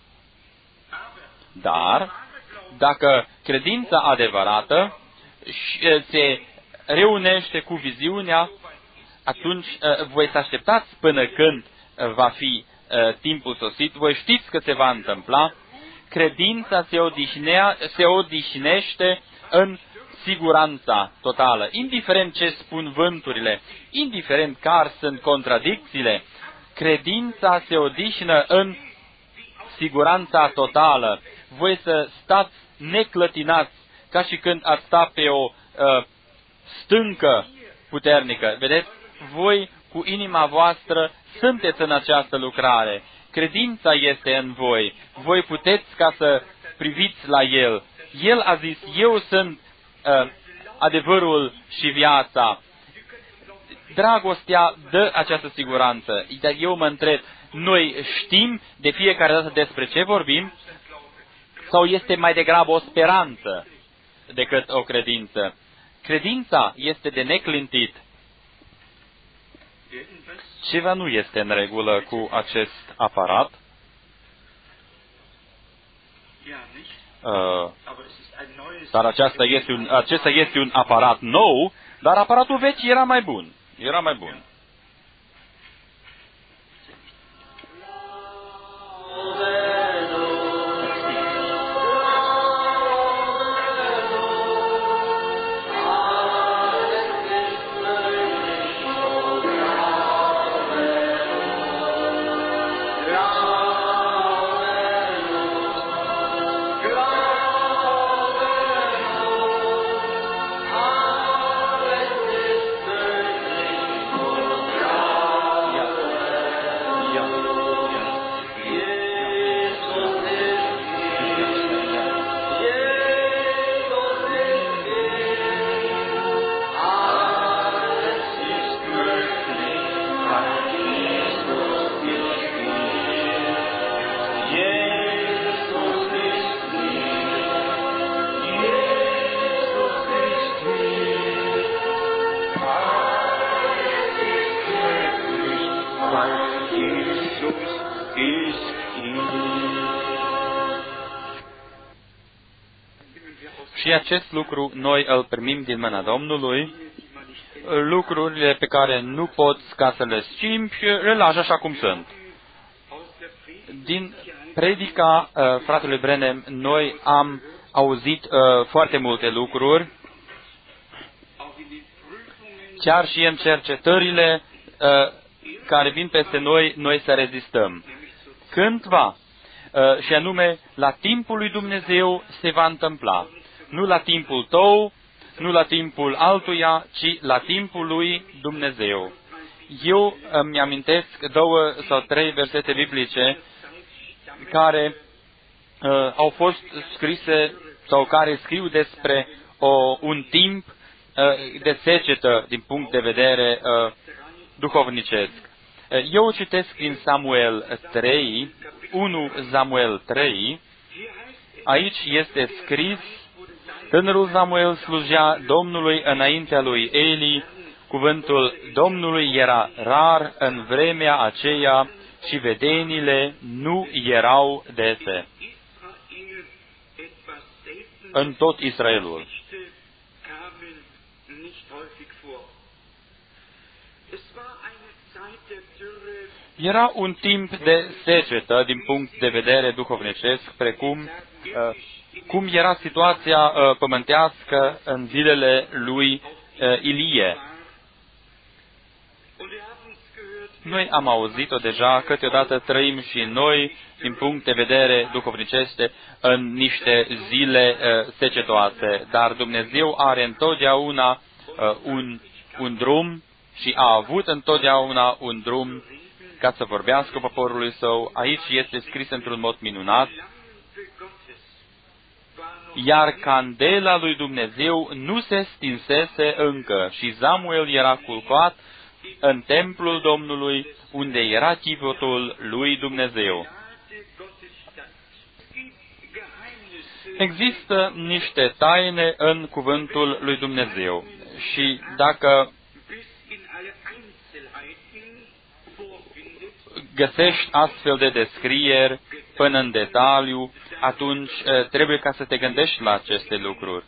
Dar, dacă credința adevărată se reunește cu viziunea, atunci voi să așteptați până când va fi timpul sosit, voi știți că se va întâmpla. Credința se odihnește în siguranța totală. Indiferent ce spun vânturile, indiferent care sunt contradicțiile, credința se odihnă în siguranța totală. Voi să stați neclătinați, ca și când ați sta pe o stâncă puternică. Vedeți? Voi, cu inima voastră, sunteți în această lucrare. Credința este în voi. Voi puteți ca să priviți la El. El a zis, eu sunt adevărul și viața. Dragostea dă această siguranță. Dar eu mă întreb, noi știm de fiecare dată despre ce vorbim? Sau este mai degrabă o speranță decât o credință? Credința este de neclintit. Ceva nu este în regulă cu acest aparat. Dar acesta este un aparat nou, dar aparatul vechi era mai bun. Era mai bun. Și acest lucru noi îl primim din mâna Domnului, lucrurile pe care nu poți ca să le schimbi, le lași așa cum sunt. Din predica fratelui Branham, noi am auzit foarte multe lucruri, chiar și în cercetările care vin peste noi, noi să rezistăm. Cândva, și anume, la timpul lui Dumnezeu se va întâmpla. Nu la timpul tău, nu la timpul altuia, ci la timpul lui Dumnezeu. Eu îmi amintesc 2 sau 3 versete biblice care au fost scrise sau care scriu despre un timp de secetă din punct de vedere duhovnicesc. Eu citesc din Samuel 3, 1 Samuel 3, aici este scris: tânărul Samuel slujea Domnului înaintea lui Eli, cuvântul Domnului era rar în vremea aceea și vedenile nu erau dese în tot Israelul. Era un timp de secetă din punct de vedere duhovnicesc, precum cum era situația pământească în zilele lui Ilie. Noi am auzit-o deja, câteodată trăim și noi, din punct de vedere duhovnicește, în niște zile secetoase, dar Dumnezeu are întotdeauna un drum și a avut întotdeauna un drum ca să vorbească poporului său. Aici este scris într-un mod minunat: iar candela lui Dumnezeu nu se stinsese încă și Samuel era culcat în templul Domnului, unde era chivotul lui Dumnezeu. Există niște taine în cuvântul lui Dumnezeu și dacă găsești astfel de descrieri până în detaliu, atunci trebuie ca să te gândești la aceste lucruri.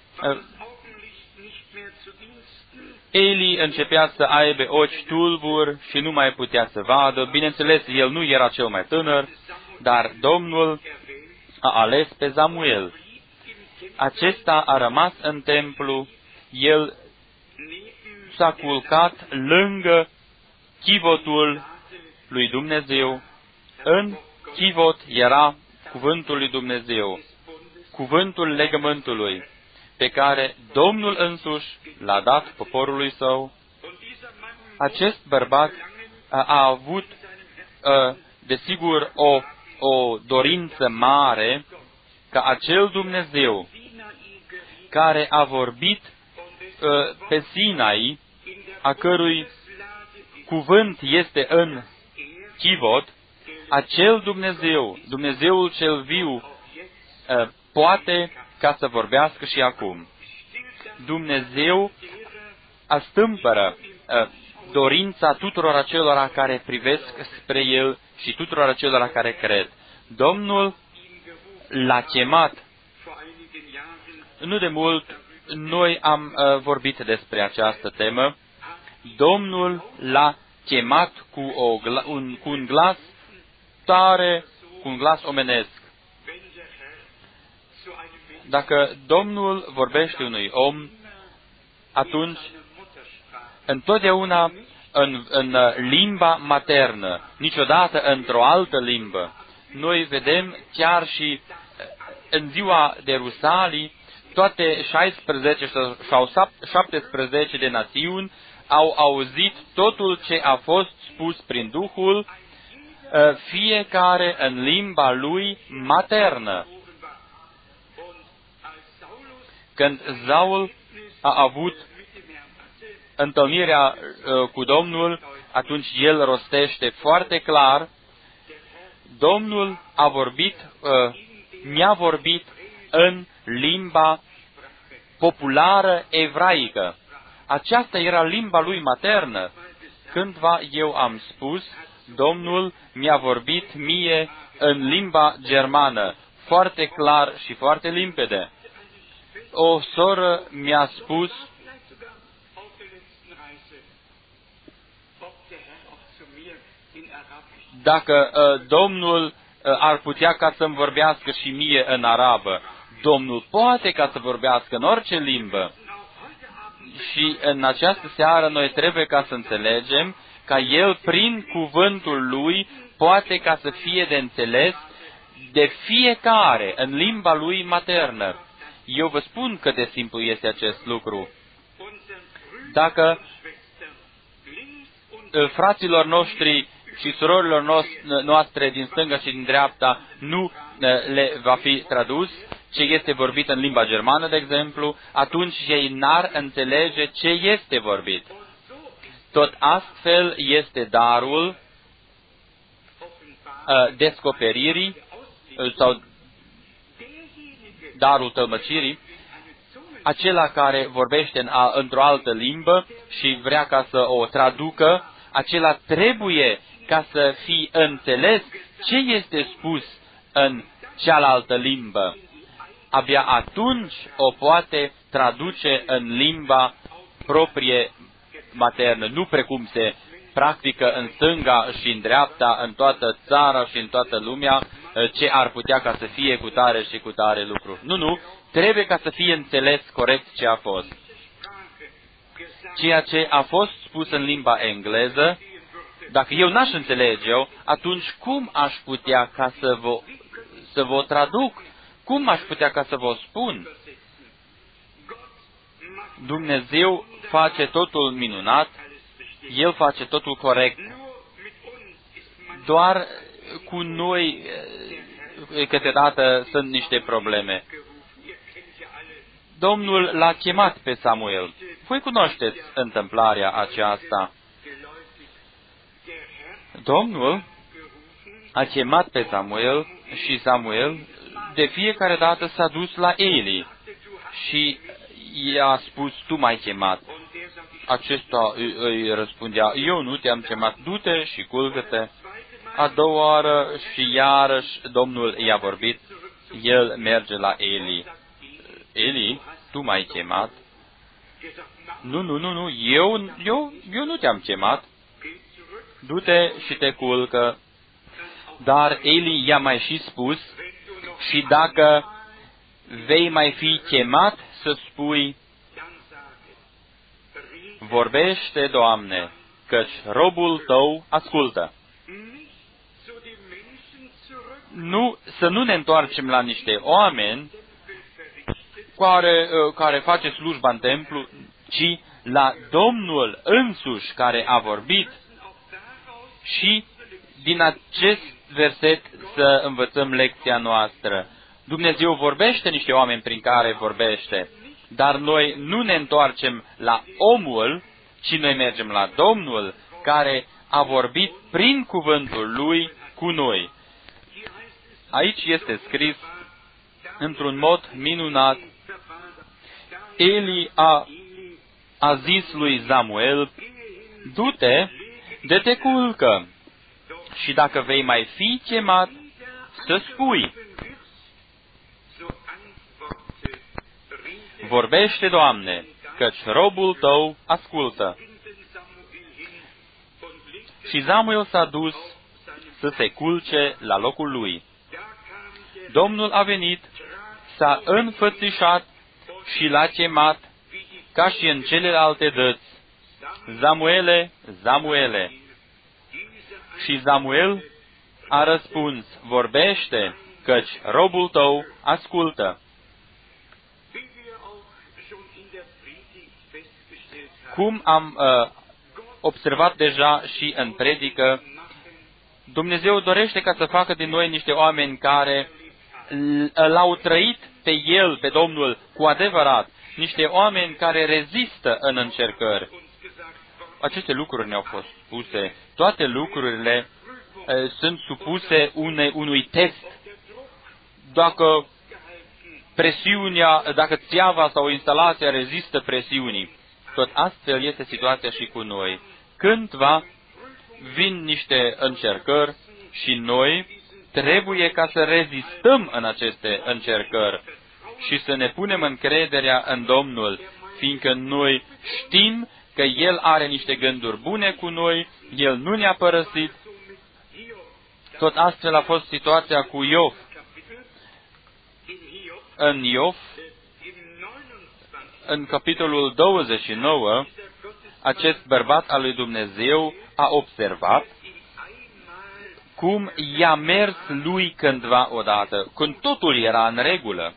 Eli începea să aibă ochi tulburi și nu mai putea să vadă. Bineînțeles, el nu era cel mai tânăr, dar Domnul a ales pe Samuel. Acesta a rămas în templu, el s-a culcat lângă chivotul lui Dumnezeu. În chivot era cuvântul lui Dumnezeu, cuvântul legământului, pe care Domnul însuși l-a dat poporului său. Acest bărbat a avut, desigur, o dorință mare ca acel Dumnezeu care a vorbit pe Sinai, a cărui cuvânt este în chivot, acel Dumnezeu, Dumnezeul cel viu, poate ca să vorbească și acum. Dumnezeu astâmpără dorința tuturor acelora care privesc spre El și tuturor acelora care cred. Domnul l-a chemat. Nu de mult noi am vorbit despre această temă. Domnul l-a chemat cu un glas tare, cu un glas omenesc. Dacă Domnul vorbește unui om, atunci întotdeauna în limba maternă, niciodată într-o altă limbă. Noi vedem chiar și în ziua de Rusalii, toate 16 sau 17 de națiuni au auzit totul ce a fost spus prin Duhul, fiecare în limba lui maternă. Când Saul a avut întâlnirea cu Domnul, atunci el rostește foarte clar, Domnul a vorbit, mi-a vorbit în limba populară evraică. Aceasta era limba lui maternă. Cândva eu am spus, Domnul mi-a vorbit mie în limba germană, foarte clar și foarte limpede. O soră mi-a spus, dacă Domnul ar putea ca să-mi vorbească și mie în arabă. Domnul poate ca să vorbească în orice limbă. Și în această seară noi trebuie ca să înțelegem că El, prin cuvântul Lui, poate ca să fie de înțeles de fiecare în limba Lui maternă. Eu vă spun cât de simplu este acest lucru. Dacă fraților noștri și surorilor noastre din stânga și din dreapta nu le va fi tradus ce este vorbit în limba germană, de exemplu, atunci ei n-ar înțelege ce este vorbit. Tot astfel este darul descoperirii sau darul tălmăcirii, acela care vorbește într-o altă limbă și vrea ca să o traducă, acela trebuie ca să fie înțeles ce este spus în cealaltă limbă. Abia atunci o poate traduce în limba proprie maternă, nu precum se practică în stânga și în dreapta, în toată țara și în toată lumea, ce ar putea ca să fie cu tare și cu tare lucru. Nu, trebuie ca să fie înțeles corect ce a fost. Ceea ce a fost spus în limba engleză, dacă eu n-aș înțelege-o, atunci cum aș putea ca să vă traduc? Cum aș putea ca să vă spun? Dumnezeu face totul minunat, El face totul corect. Doar cu noi câteodată sunt niște probleme. Domnul l-a chemat pe Samuel. Voi cunoașteți întâmplarea aceasta. Domnul a chemat pe Samuel și Samuel de fiecare dată s-a dus la Eli și i-a spus, tu m-ai chemat. Acesta îi răspundea, eu nu te-am chemat, du-te și culcă-te. A doua oară și iarăși Domnul i-a vorbit, el merge la Eli. Eli, tu m-ai chemat? Nu, eu nu te-am chemat. Du-te și te culcă. Dar Eli i-a mai și spus, și dacă vei mai fi chemat să spui, vorbește, Doamne, căci robul tău ascultă. Să nu ne întoarcem la niște oameni care face slujba în templu, ci la Domnul însuși care a vorbit. Și din acest verset să învățăm lecția noastră. Dumnezeu vorbește niște oameni prin care vorbește, dar noi nu ne întoarcem la omul, ci noi mergem la Domnul care a vorbit prin cuvântul Lui cu noi. Aici este scris într-un mod minunat. Eli a zis lui Samuel, du-te, de-te culcă, și dacă vei mai fi chemat, să spui, vorbește, Doamne, căci robul tău ascultă. Și Samuel s-a dus să se culce la locul lui. Domnul a venit, s-a înfățișat și l-a chemat, ca și în celelalte dăți, Samuele, Samuele. Și Samuel a răspuns, vorbește, căci robul tău ascultă. Cum am observat deja și în predică, Dumnezeu dorește ca să facă din noi niște oameni care l-au trăit pe El, pe Domnul, cu adevărat, niște oameni care rezistă în încercări. Aceste lucruri ne-au fost spuse. Toate lucrurile sunt supuse unui test. Dacă dacă țeava sau instalația rezistă presiunii, tot astfel este situația și cu noi. Cândva vin niște încercări și noi trebuie ca să rezistăm în aceste încercări și să ne punem încrederea în Domnul, fiindcă noi știm că El are niște gânduri bune cu noi, El nu ne-a părăsit. Tot astfel a fost situația cu Iov. În Iov, în capitolul 29, acest bărbat al lui Dumnezeu a observat cum i-a mers lui cândva odată, când totul era în regulă.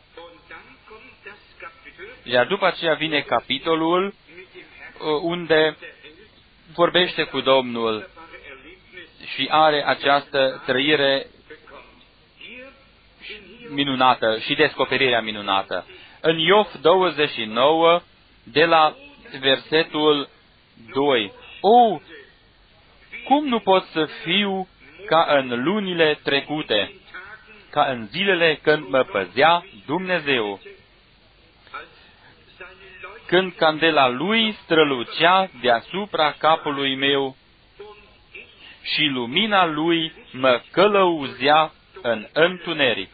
Iar după aceea vine capitolul unde vorbește cu Domnul și are această trăire minunată și descoperirea minunată. În Iov 29, de la versetul 2. Cum nu pot să fiu ca în lunile trecute, ca în zilele când mă păzea Dumnezeu, când candela Lui strălucea deasupra capului meu și lumina Lui mă călăuzea în întuneric.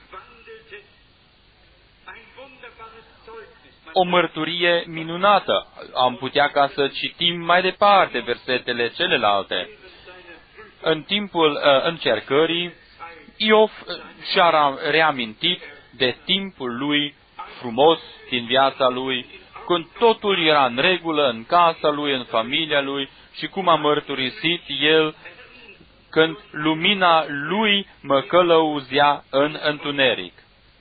O mărturie minunată. Am putea ca să citim mai departe versetele celelalte. În timpul încercării, Iov și-a reamintit de timpul lui frumos din viața lui, când totul era în regulă în casa lui, în familia lui, și cum a mărturisit el când lumina lui mă călăuzea în întuneric.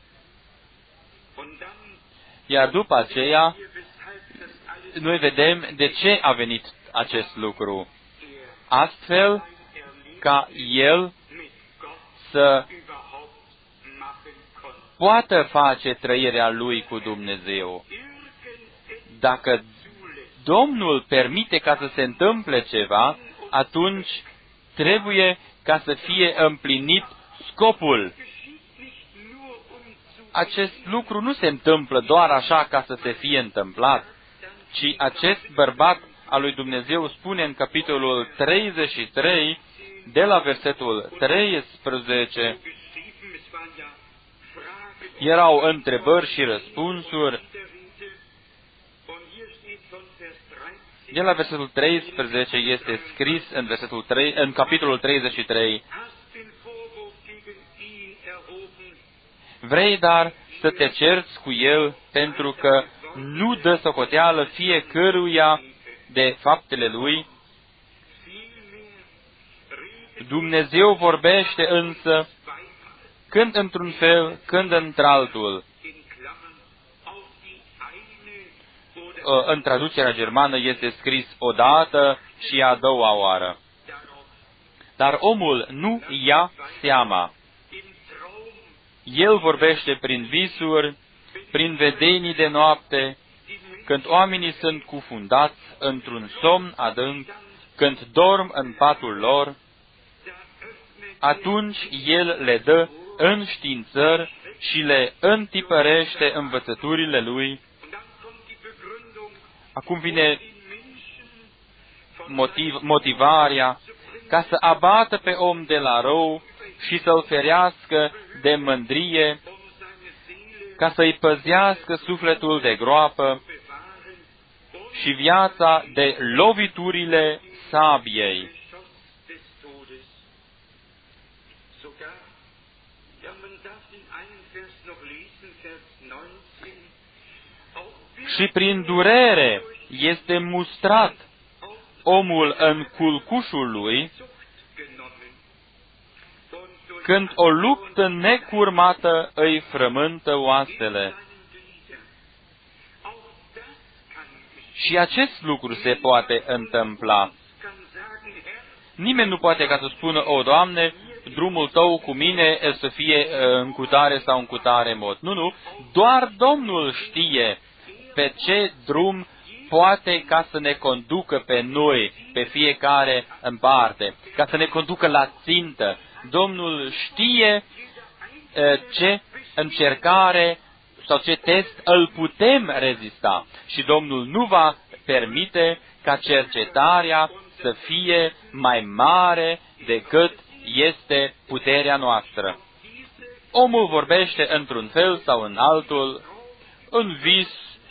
Iar după aceea, noi vedem de ce a venit acest lucru. Astfel, ca el să poată face trăirea lui cu Dumnezeu. Dacă Domnul permite ca să se întâmple ceva, atunci trebuie ca să fie împlinit scopul. Acest lucru nu se întâmplă doar așa ca să se fie întâmplat, ci acest bărbat al lui Dumnezeu spune în capitolul 33 de la versetul 13 erau întrebări și răspunsuri. De la versetul 13 este scris în capitolul 33: vrei dar să te cerți cu el pentru că nu dă socoteală fiecăruia de faptele lui? Dumnezeu vorbește însă când într-un fel, când într-altul. În traducerea germană este scris odată și a doua oară. Dar omul nu ia seama. El vorbește prin visuri, prin vedenii de noapte, când oamenii sunt cufundați într-un somn adânc, când dorm în patul lor, atunci El le dă înștiințări și le întipărește învățăturile Lui. Acum vine motivarea ca să abată pe om de la rău și să-l ferească de mândrie, ca să-i păzească sufletul de groapă și viața de loviturile sabiei. Și prin durere este mustrat omul în culcușul lui, când o luptă necurmată îi frământă oasele. Și acest lucru se poate întâmpla. Nimeni nu poate ca să spună: o, Doamne, drumul Tău cu mine să fie în cutare sau în cutare mod. Nu. Doar Domnul știe pe ce drum poate ca să ne conducă pe noi, pe fiecare în parte, ca să ne conducă la țintă. Domnul știe ce încercare sau ce test îl putem rezista și Domnul nu va permite ca cercetarea să fie mai mare decât este puterea noastră. Omul vorbește într-un fel sau în altul, în vis,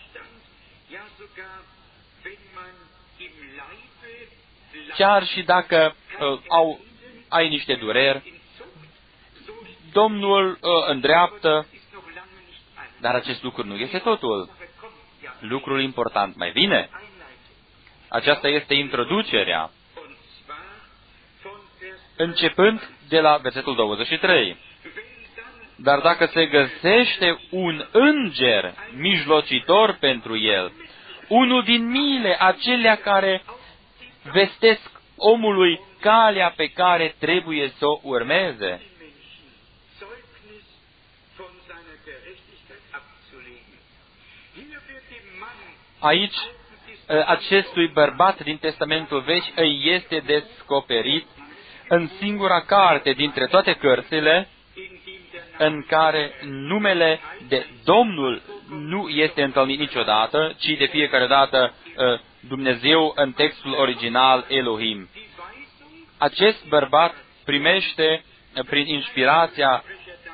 chiar și dacă ai niște dureri, Domnul îndreaptă, dar acest lucru nu este totul. Lucrul important mai vine. Aceasta este introducerea, începând de la versetul 23. Dar dacă se găsește un înger mijlocitor pentru el, unul din miile acelea care vestesc omului calea pe care trebuie să o urmeze, aici, acestui bărbat din Testamentul Vechi îi este descoperit în singura carte dintre toate cărțile în care numele de Domnul nu este întâlnit niciodată, ci de fiecare dată Dumnezeu în textul original Elohim. Acest bărbat primește prin inspirația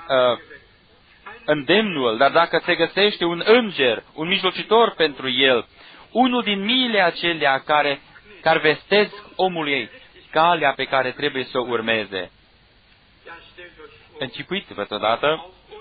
îndemnul, dar dacă se găsește un înger, un mijlocitor pentru el, unul din miile acelea care vestesc omului calea pe care trebuie să o urmeze. Închipuiți-vă odată,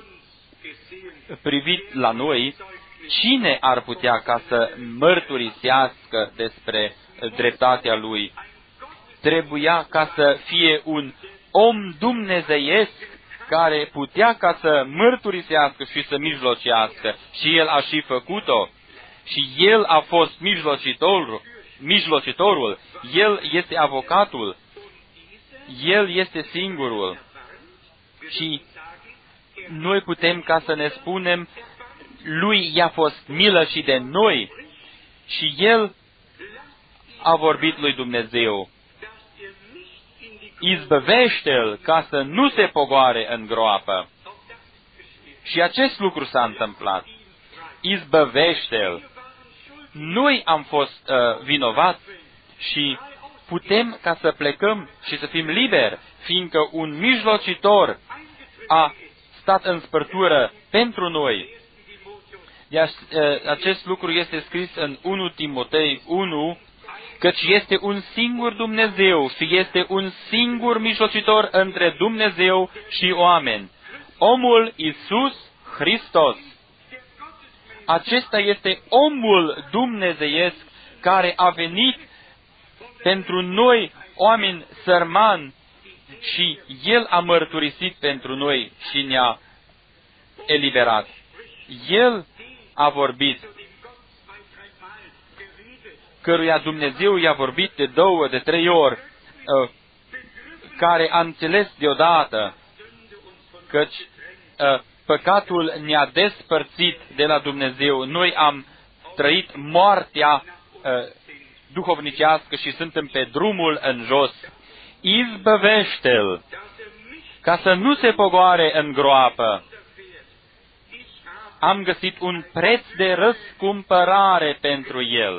privit la noi, cine ar putea ca să mărturisească despre dreptatea lui? Trebuia ca să fie un om dumnezeiesc care putea ca să mărturisească și să mijlocească. Și el a și făcut-o. Și el a fost mijlocitorul. El este avocatul. El este singurul. Și noi putem ca să ne spunem, lui i-a fost milă și de noi. Și el a vorbit lui Dumnezeu: izbăvește-l ca să nu se pogoare în groapă. Și acest lucru s-a întâmplat. Izbăvește-l. Noi am fost vinovați și putem ca să plecăm și să fim liberi, fiindcă un mijlocitor a stat în spărtură pentru noi. Acest lucru este scris în 1 Timotei 1, căci este un singur Dumnezeu și este un singur mijlocitor între Dumnezeu și oameni, omul Iisus Hristos. Acesta este omul dumnezeiesc care a venit pentru noi, oameni sărmani, și El a mărturisit pentru noi și ne-a eliberat. El a vorbit, căruia Dumnezeu i-a vorbit de 2, de 3 ori, care a înțeles deodată, căci păcatul ne-a despărțit de la Dumnezeu. Noi am trăit moartea duhovnicească și suntem pe drumul în jos. Izbăvește-l ca să nu se pogoare în groapă. Am găsit un preț de răscumpărare pentru el.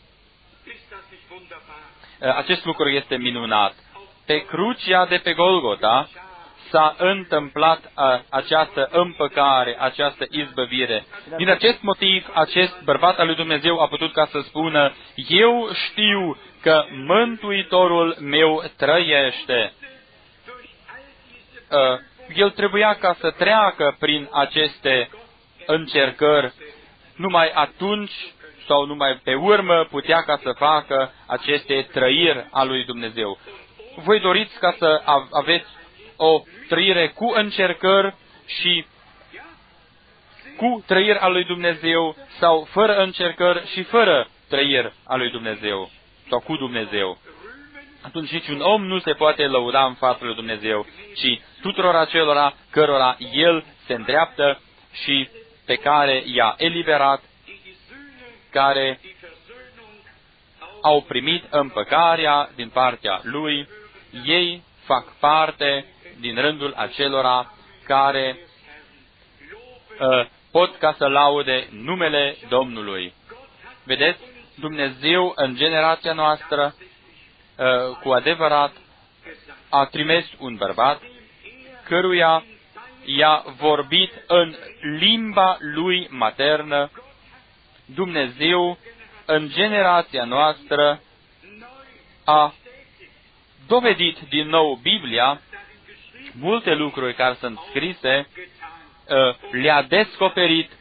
Acest lucru este minunat. Pe crucea de pe Golgota s-a întâmplat această împăcare, această izbăvire. Din acest motiv, acest bărbat al lui Dumnezeu a putut ca să spună: eu știu că Mântuitorul meu trăiește. El trebuia ca să treacă prin aceste încercări. Numai atunci sau numai pe urmă putea ca să facă aceste trăiri a lui Dumnezeu. Voi doriți ca să aveți o trăire cu încercări și cu trăiri a lui Dumnezeu, sau fără încercări și fără trăiri a lui Dumnezeu, sau cu Dumnezeu. Atunci niciun om nu se poate lăuda în fața lui Dumnezeu, ci tuturor acelora cărora El se îndreaptă și pe care i-a eliberat, care au primit împăcarea din partea Lui, ei fac parte din rândul acelora care pot ca să laude numele Domnului. Vedeți, Dumnezeu în generația noastră cu adevărat a trimis un bărbat căruia i-a vorbit în limba lui maternă. Dumnezeu în generația noastră a dovedit din nou Biblia, multe lucruri care sunt scrise, le-a descoperit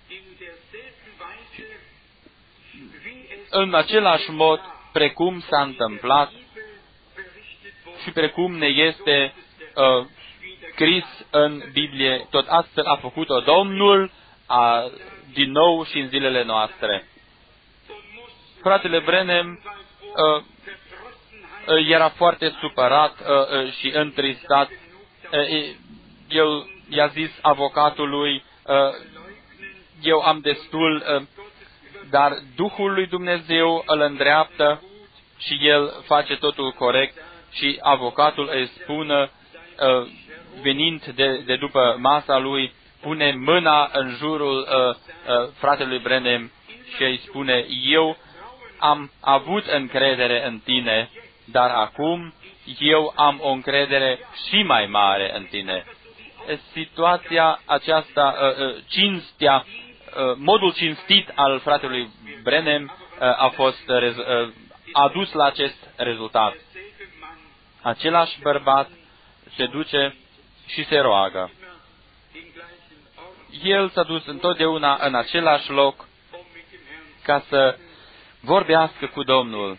în același mod precum s-a întâmplat și precum ne este scris în Biblie. Tot astfel a făcut-o Domnul din nou și în zilele noastre. Fratele Branham era foarte supărat și întristat. El i-a zis avocatului: eu am destul, dar Duhul lui Dumnezeu îl îndreaptă și el face totul corect. Și avocatul îi spune, venind de după masa lui, pune mâna în jurul fratelui Branham și îi spune: eu am avut încredere în tine, dar acum eu am o încredere și mai mare în tine. Situația aceasta, cinstea, modul cinstit al fratelui Branham a dus la acest rezultat. Același bărbat se duce și se roagă. El s-a dus întotdeauna în același loc ca să vorbească cu Domnul.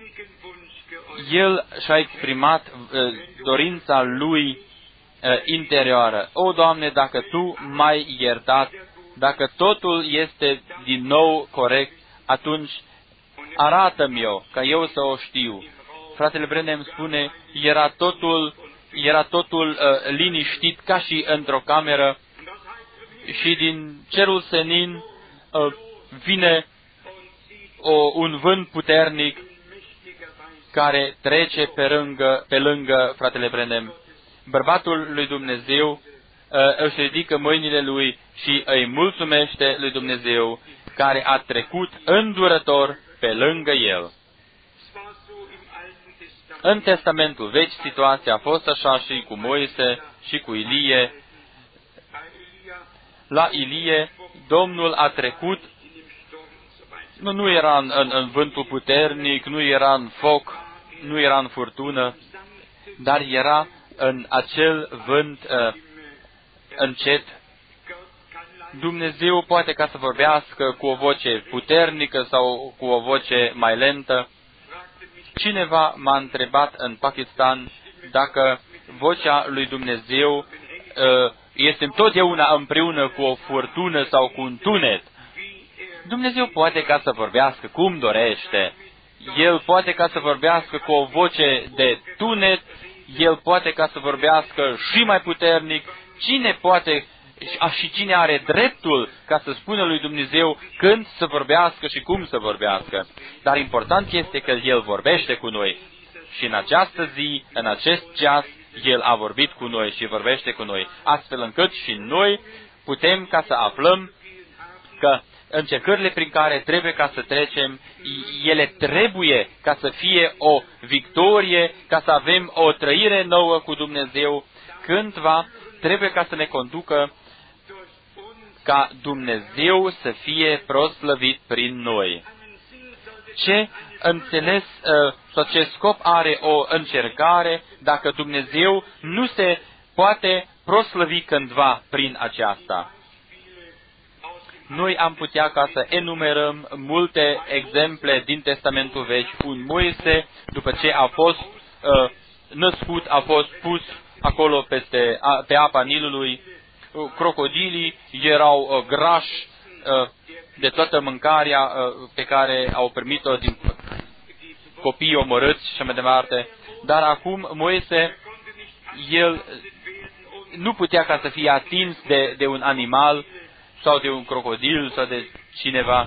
El și-a exprimat dorința lui interioară. O, Doamne, dacă Tu m-ai iertat, dacă totul este din nou corect, atunci arată-mi eu, ca eu să o știu. Fratele Branham spune, era totul liniștit ca și într-o cameră și din cerul senin vine un vânt puternic care trece pe lângă fratele Branham. Bărbatul lui Dumnezeu își ridică mâinile lui și îi mulțumește lui Dumnezeu care a trecut îndurător pe lângă el. În Testamentul Vechi situația a fost așa și cu Moise și cu Ilie. La Ilie, Domnul a trecut, nu era în vântul puternic, nu era în foc, nu era în furtună, dar era în acel vânt încet. Dumnezeu poate ca să vorbească cu o voce puternică sau cu o voce mai lentă. Cineva m-a întrebat în Pakistan dacă vocea lui Dumnezeu este întotdeauna împreună cu o furtună sau cu un tunet. Dumnezeu poate ca să vorbească cum dorește. El poate ca să vorbească cu o voce de tunet, El poate ca să vorbească și mai puternic. Cine poate și cine are dreptul ca să spună lui Dumnezeu când să vorbească și cum să vorbească. Dar important este că El vorbește cu noi. Și în această zi, în acest ceas, El a vorbit cu noi și vorbește cu noi, astfel încât și noi putem ca să aflăm că încercările prin care trebuie ca să trecem, ele trebuie ca să fie o victorie, ca să avem o trăire nouă cu Dumnezeu. Cândva trebuie ca să ne conducă ca Dumnezeu să fie proslăvit prin noi. Ce înțeles sau ce scop are o încercare dacă Dumnezeu nu se poate proslăvi cândva prin aceasta? Noi am putea ca să enumerăm multe exemple din Testamentul Vechi. Un Moise, după ce a fost născut, a fost pus acolo pe apa Nilului. Crocodilii erau grași de toată mâncarea pe care au primit-o din copiii omorâți și mai departe. Dar acum Moise, el nu putea ca să fie atins de un animal sau de un crocodil sau de cineva.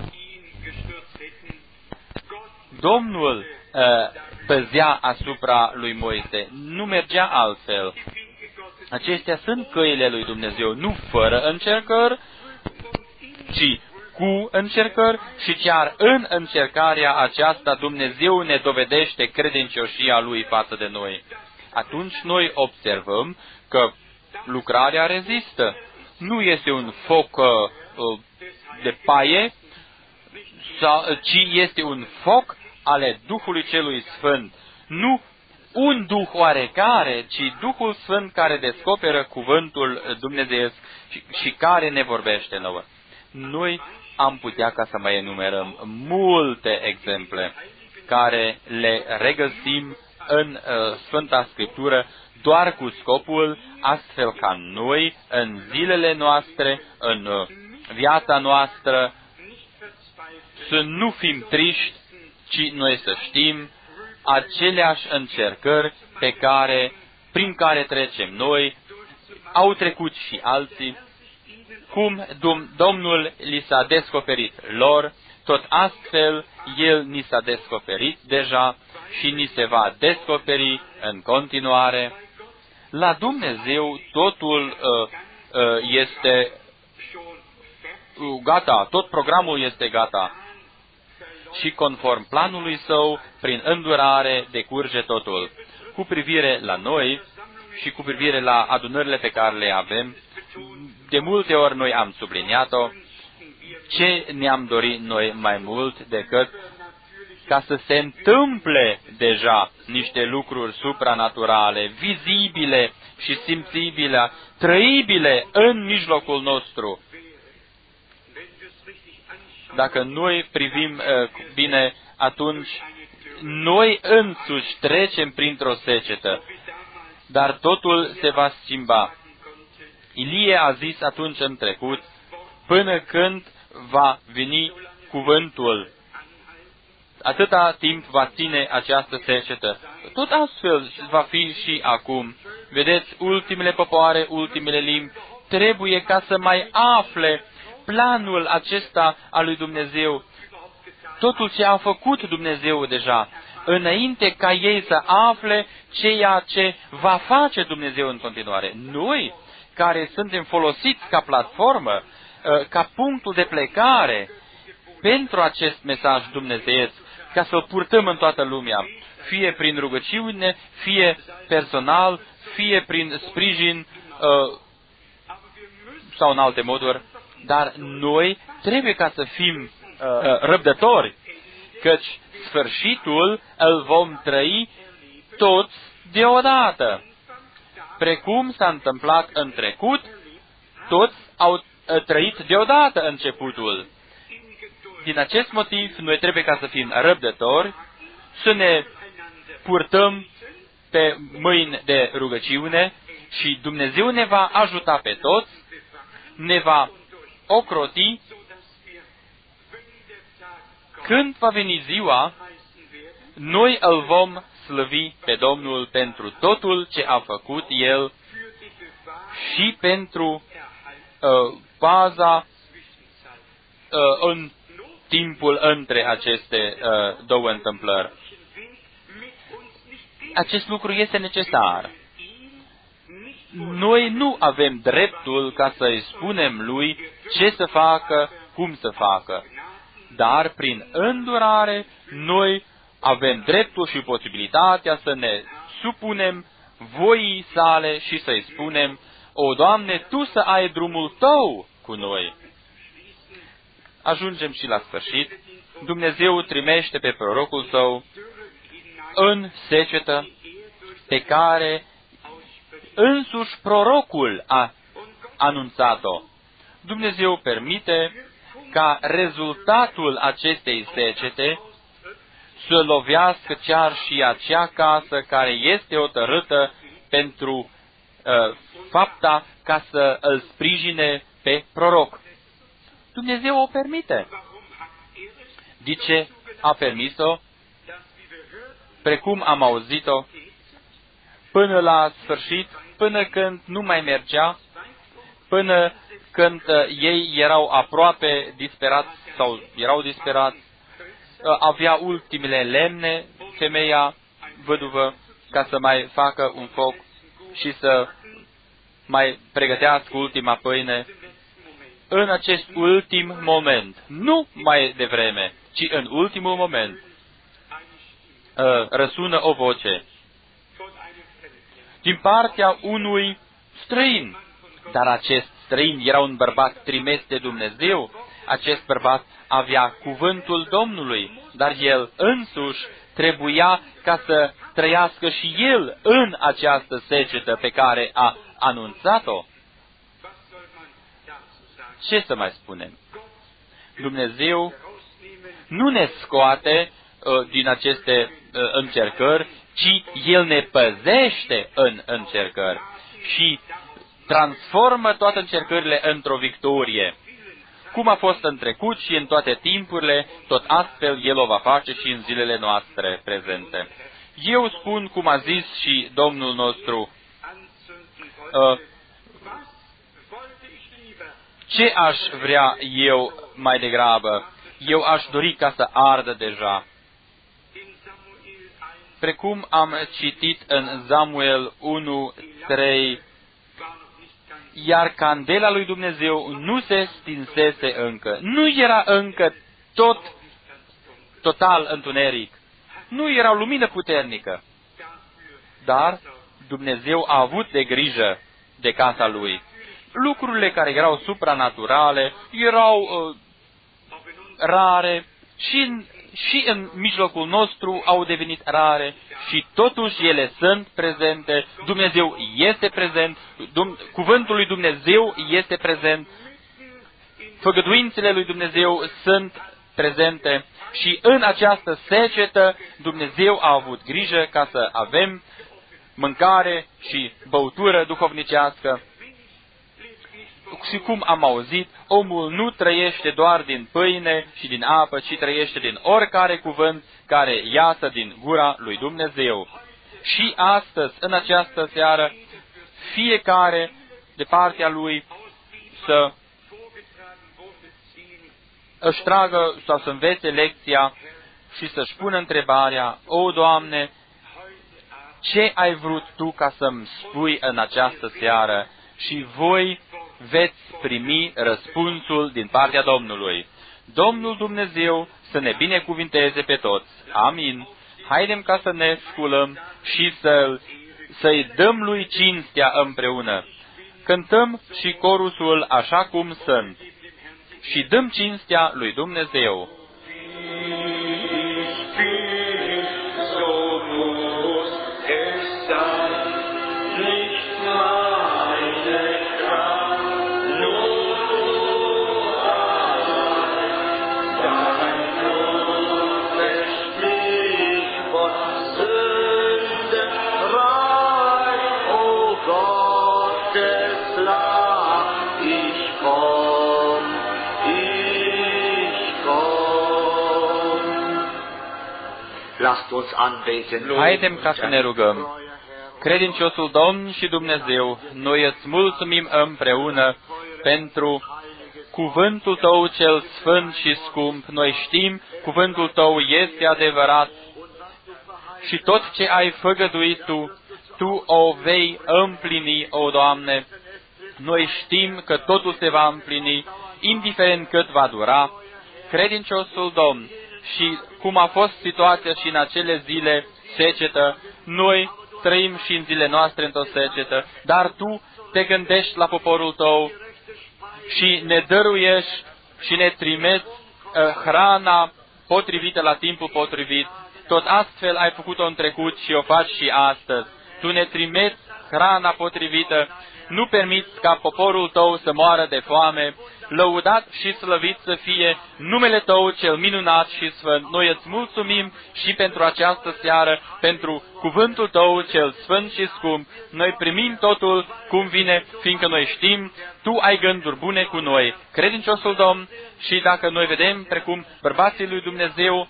Domnul păzea asupra lui Moise. Nu mergea altfel. Acestea sunt căile lui Dumnezeu, nu fără încercări, ci cu încercări și chiar în încercarea aceasta Dumnezeu ne dovedește credincioșia Lui față de noi. Atunci noi observăm că lucrarea rezistă. Nu este un foc de paie, ci este un foc ale Duhului Celui Sfânt. Nu un Duh oarecare, ci Duhul Sfânt care descoperă cuvântul dumnezeiesc și care ne vorbește nouă. Noi am putea ca să mai enumerăm multe exemple care le regăsim în Sfânta Scriptură doar cu scopul astfel ca noi, în zilele noastre, în viața noastră, să nu fim triști, ci noi să știm aceleași încercări prin care trecem noi, au trecut și alții, cum Domnul li s-a descoperit lor, tot astfel El ni s-a descoperit deja și ni se va descoperi în continuare. La Dumnezeu totul este gata, tot programul este gata. Și conform planului Său, prin îndurare, decurge totul. Cu privire la noi și cu privire la adunările pe care le avem, de multe ori noi am subliniat-o, ce ne-am dorit noi mai mult decât ca să se întâmple deja niște lucruri supranaturale, vizibile și simțibile, trăibile în mijlocul nostru. Dacă noi privim bine, atunci noi însuși trecem printr-o secetă, dar totul se va schimba. Ilie a zis atunci în trecut, până când va veni cuvântul, atâta timp va ține această secetă. Tot astfel va fi și acum. Vedeți, ultimele popoare, ultimele limbi, trebuie ca să mai afle planul acesta al lui Dumnezeu. Totul ce a făcut Dumnezeu deja, înainte ca ei să afle ceea ce va face Dumnezeu în continuare. Noi, care suntem folosiți ca platformă, ca punctul de plecare pentru acest mesaj dumnezeiesc, ca să-l purtăm în toată lumea, fie prin rugăciune, fie personal, fie prin sprijin sau în alte moduri, dar noi trebuie ca să fim răbdători, căci sfârșitul îl vom trăi toți deodată. Precum s-a întâmplat în trecut, toți au trăit deodată începutul. Din acest motiv, noi trebuie ca să fim răbdători, să ne purtăm pe mâini de rugăciune și Dumnezeu ne va ajuta pe toți, ne va ocroti. Când va veni ziua, noi îl vom slăvi pe Domnul pentru totul ce a făcut El și pentru paza în timpul între aceste două întâmplări. Acest lucru este necesar. Noi nu avem dreptul ca să-i spunem lui ce să facă, cum să facă, dar prin îndurare noi avem dreptul și posibilitatea să ne supunem voii sale și să-i spunem: O, Doamne, Tu să ai drumul Tău cu noi. Ajungem și la sfârșit. Dumnezeu trimește pe prorocul Său în secetă pe care însuși prorocul a anunțat-o. Dumnezeu permite ca rezultatul acestei secete să lovească chiar și acea casă care este hotărâtă pentru fapta ca să îl sprijine pe proroc. Dumnezeu o permite. De ce a permis-o? Precum am auzit-o, până la sfârșit, până când nu mai mergea, până când ei erau aproape disperați sau erau disperați, avea ultimele lemne, femeia văduvă, ca să mai facă un foc și să mai pregătească ultima pâine. În acest ultim moment, nu mai devreme, ci în ultimul moment, răsună o voce din partea unui străin. Dar acest străin era un bărbat trimis de Dumnezeu. Acest bărbat avea cuvântul Domnului, dar el însuși trebuia ca să trăiască și el în această secetă pe care a anunțat-o. Ce să mai spunem? Dumnezeu nu ne scoate din aceste încercări, ci El ne păzește în încercări și transformă toate încercările într-o victorie. Cum a fost în trecut și în toate timpurile, tot astfel El o va face și în zilele noastre prezente. Eu spun, cum a zis și Domnul nostru, ce aș vrea eu mai degrabă? Eu aș dori ca să ardă deja. Precum am citit în Samuel 1:3, iar candela lui Dumnezeu nu se stinsese încă. Nu era încă total întuneric. Nu era o lumină puternică. Dar Dumnezeu a avut de grijă de casa lui. Lucrurile care erau supranaturale erau rare și în mijlocul nostru au devenit rare și totuși ele sunt prezente. Dumnezeu este prezent, cuvântul lui Dumnezeu este prezent, făgăduințele lui Dumnezeu sunt prezente și în această secetă Dumnezeu a avut grijă ca să avem mâncare și băutură duhovnicească. Și cum am auzit, omul nu trăiește doar din pâine și din apă, ci trăiește din oricare cuvânt care iasă din gura lui Dumnezeu. Și astăzi, în această seară, fiecare de partea lui să își tragă sau să învețe lecția și să-și pună întrebarea: O, Doamne, ce ai vrut Tu ca să-mi spui în această seară? Și voi veți primi răspunsul din partea Domnului. Domnul Dumnezeu să ne binecuvinteze pe toți. Amin. haidem ca să ne sculăm și să-i dăm lui cinstea împreună. Cântăm și corusul așa cum sunt și dăm cinstea lui Dumnezeu. Haidem ca să ne rugăm. Credinciosul Domn și Dumnezeu, noi îți mulțumim împreună pentru cuvântul Tău cel sfânt și scump. Noi știm, cuvântul Tău este adevărat și tot ce ai făgăduit Tu o vei împlini, o Doamne. Noi știm că totul se va împlini, indiferent cât va dura. Credinciosul Domn, și cum a fost situația și în acele zile secetă, noi trăim și în zilele noastre într-o secetă, dar Tu te gândești la poporul Tău și ne dăruiești și ne trimiți hrana potrivită la timpul potrivit. Tot astfel ai făcut-o în trecut și o faci și astăzi. Tu ne trimiți hrana potrivită, nu permiți ca poporul Tău să moară de foame. Lăudat și slăvit să fie numele Tău cel minunat și sfânt. Noi îți mulțumim și pentru această seară, pentru cuvântul Tău cel sfânt și scump. Noi primim totul cum vine, fiindcă noi știm, Tu ai gânduri bune cu noi. Credinciosul Domn, și dacă noi vedem precum bărbații lui Dumnezeu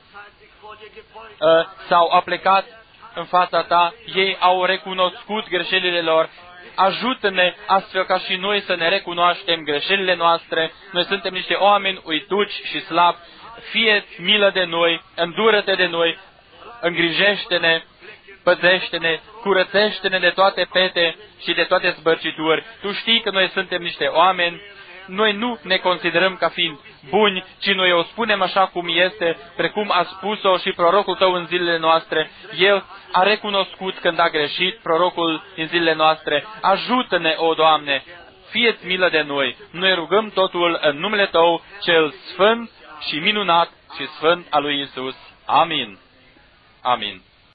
s-au aplecat în fața Ta, ei au recunoscut greșelile lor. Ajută-ne astfel ca și noi să ne recunoaștem greșelile noastre. Noi suntem niște oameni uituci și slabi. Fie-ți milă de noi, îndură-te de noi, îngrijește-ne, păzește-ne, curățește-ne de toate pete și de toate zbărcituri. Tu știi că noi suntem niște oameni. Noi nu ne considerăm ca fiind buni, ci noi o spunem așa cum este, precum a spus-o și prorocul Tău în zilele noastre. El a recunoscut când a greșit, prorocul în zilele noastre. Ajută-ne, o Doamne, fie-ți milă de noi. Noi rugăm totul în numele Tău, cel sfânt și minunat și sfânt al lui Iisus. Amin. Amin.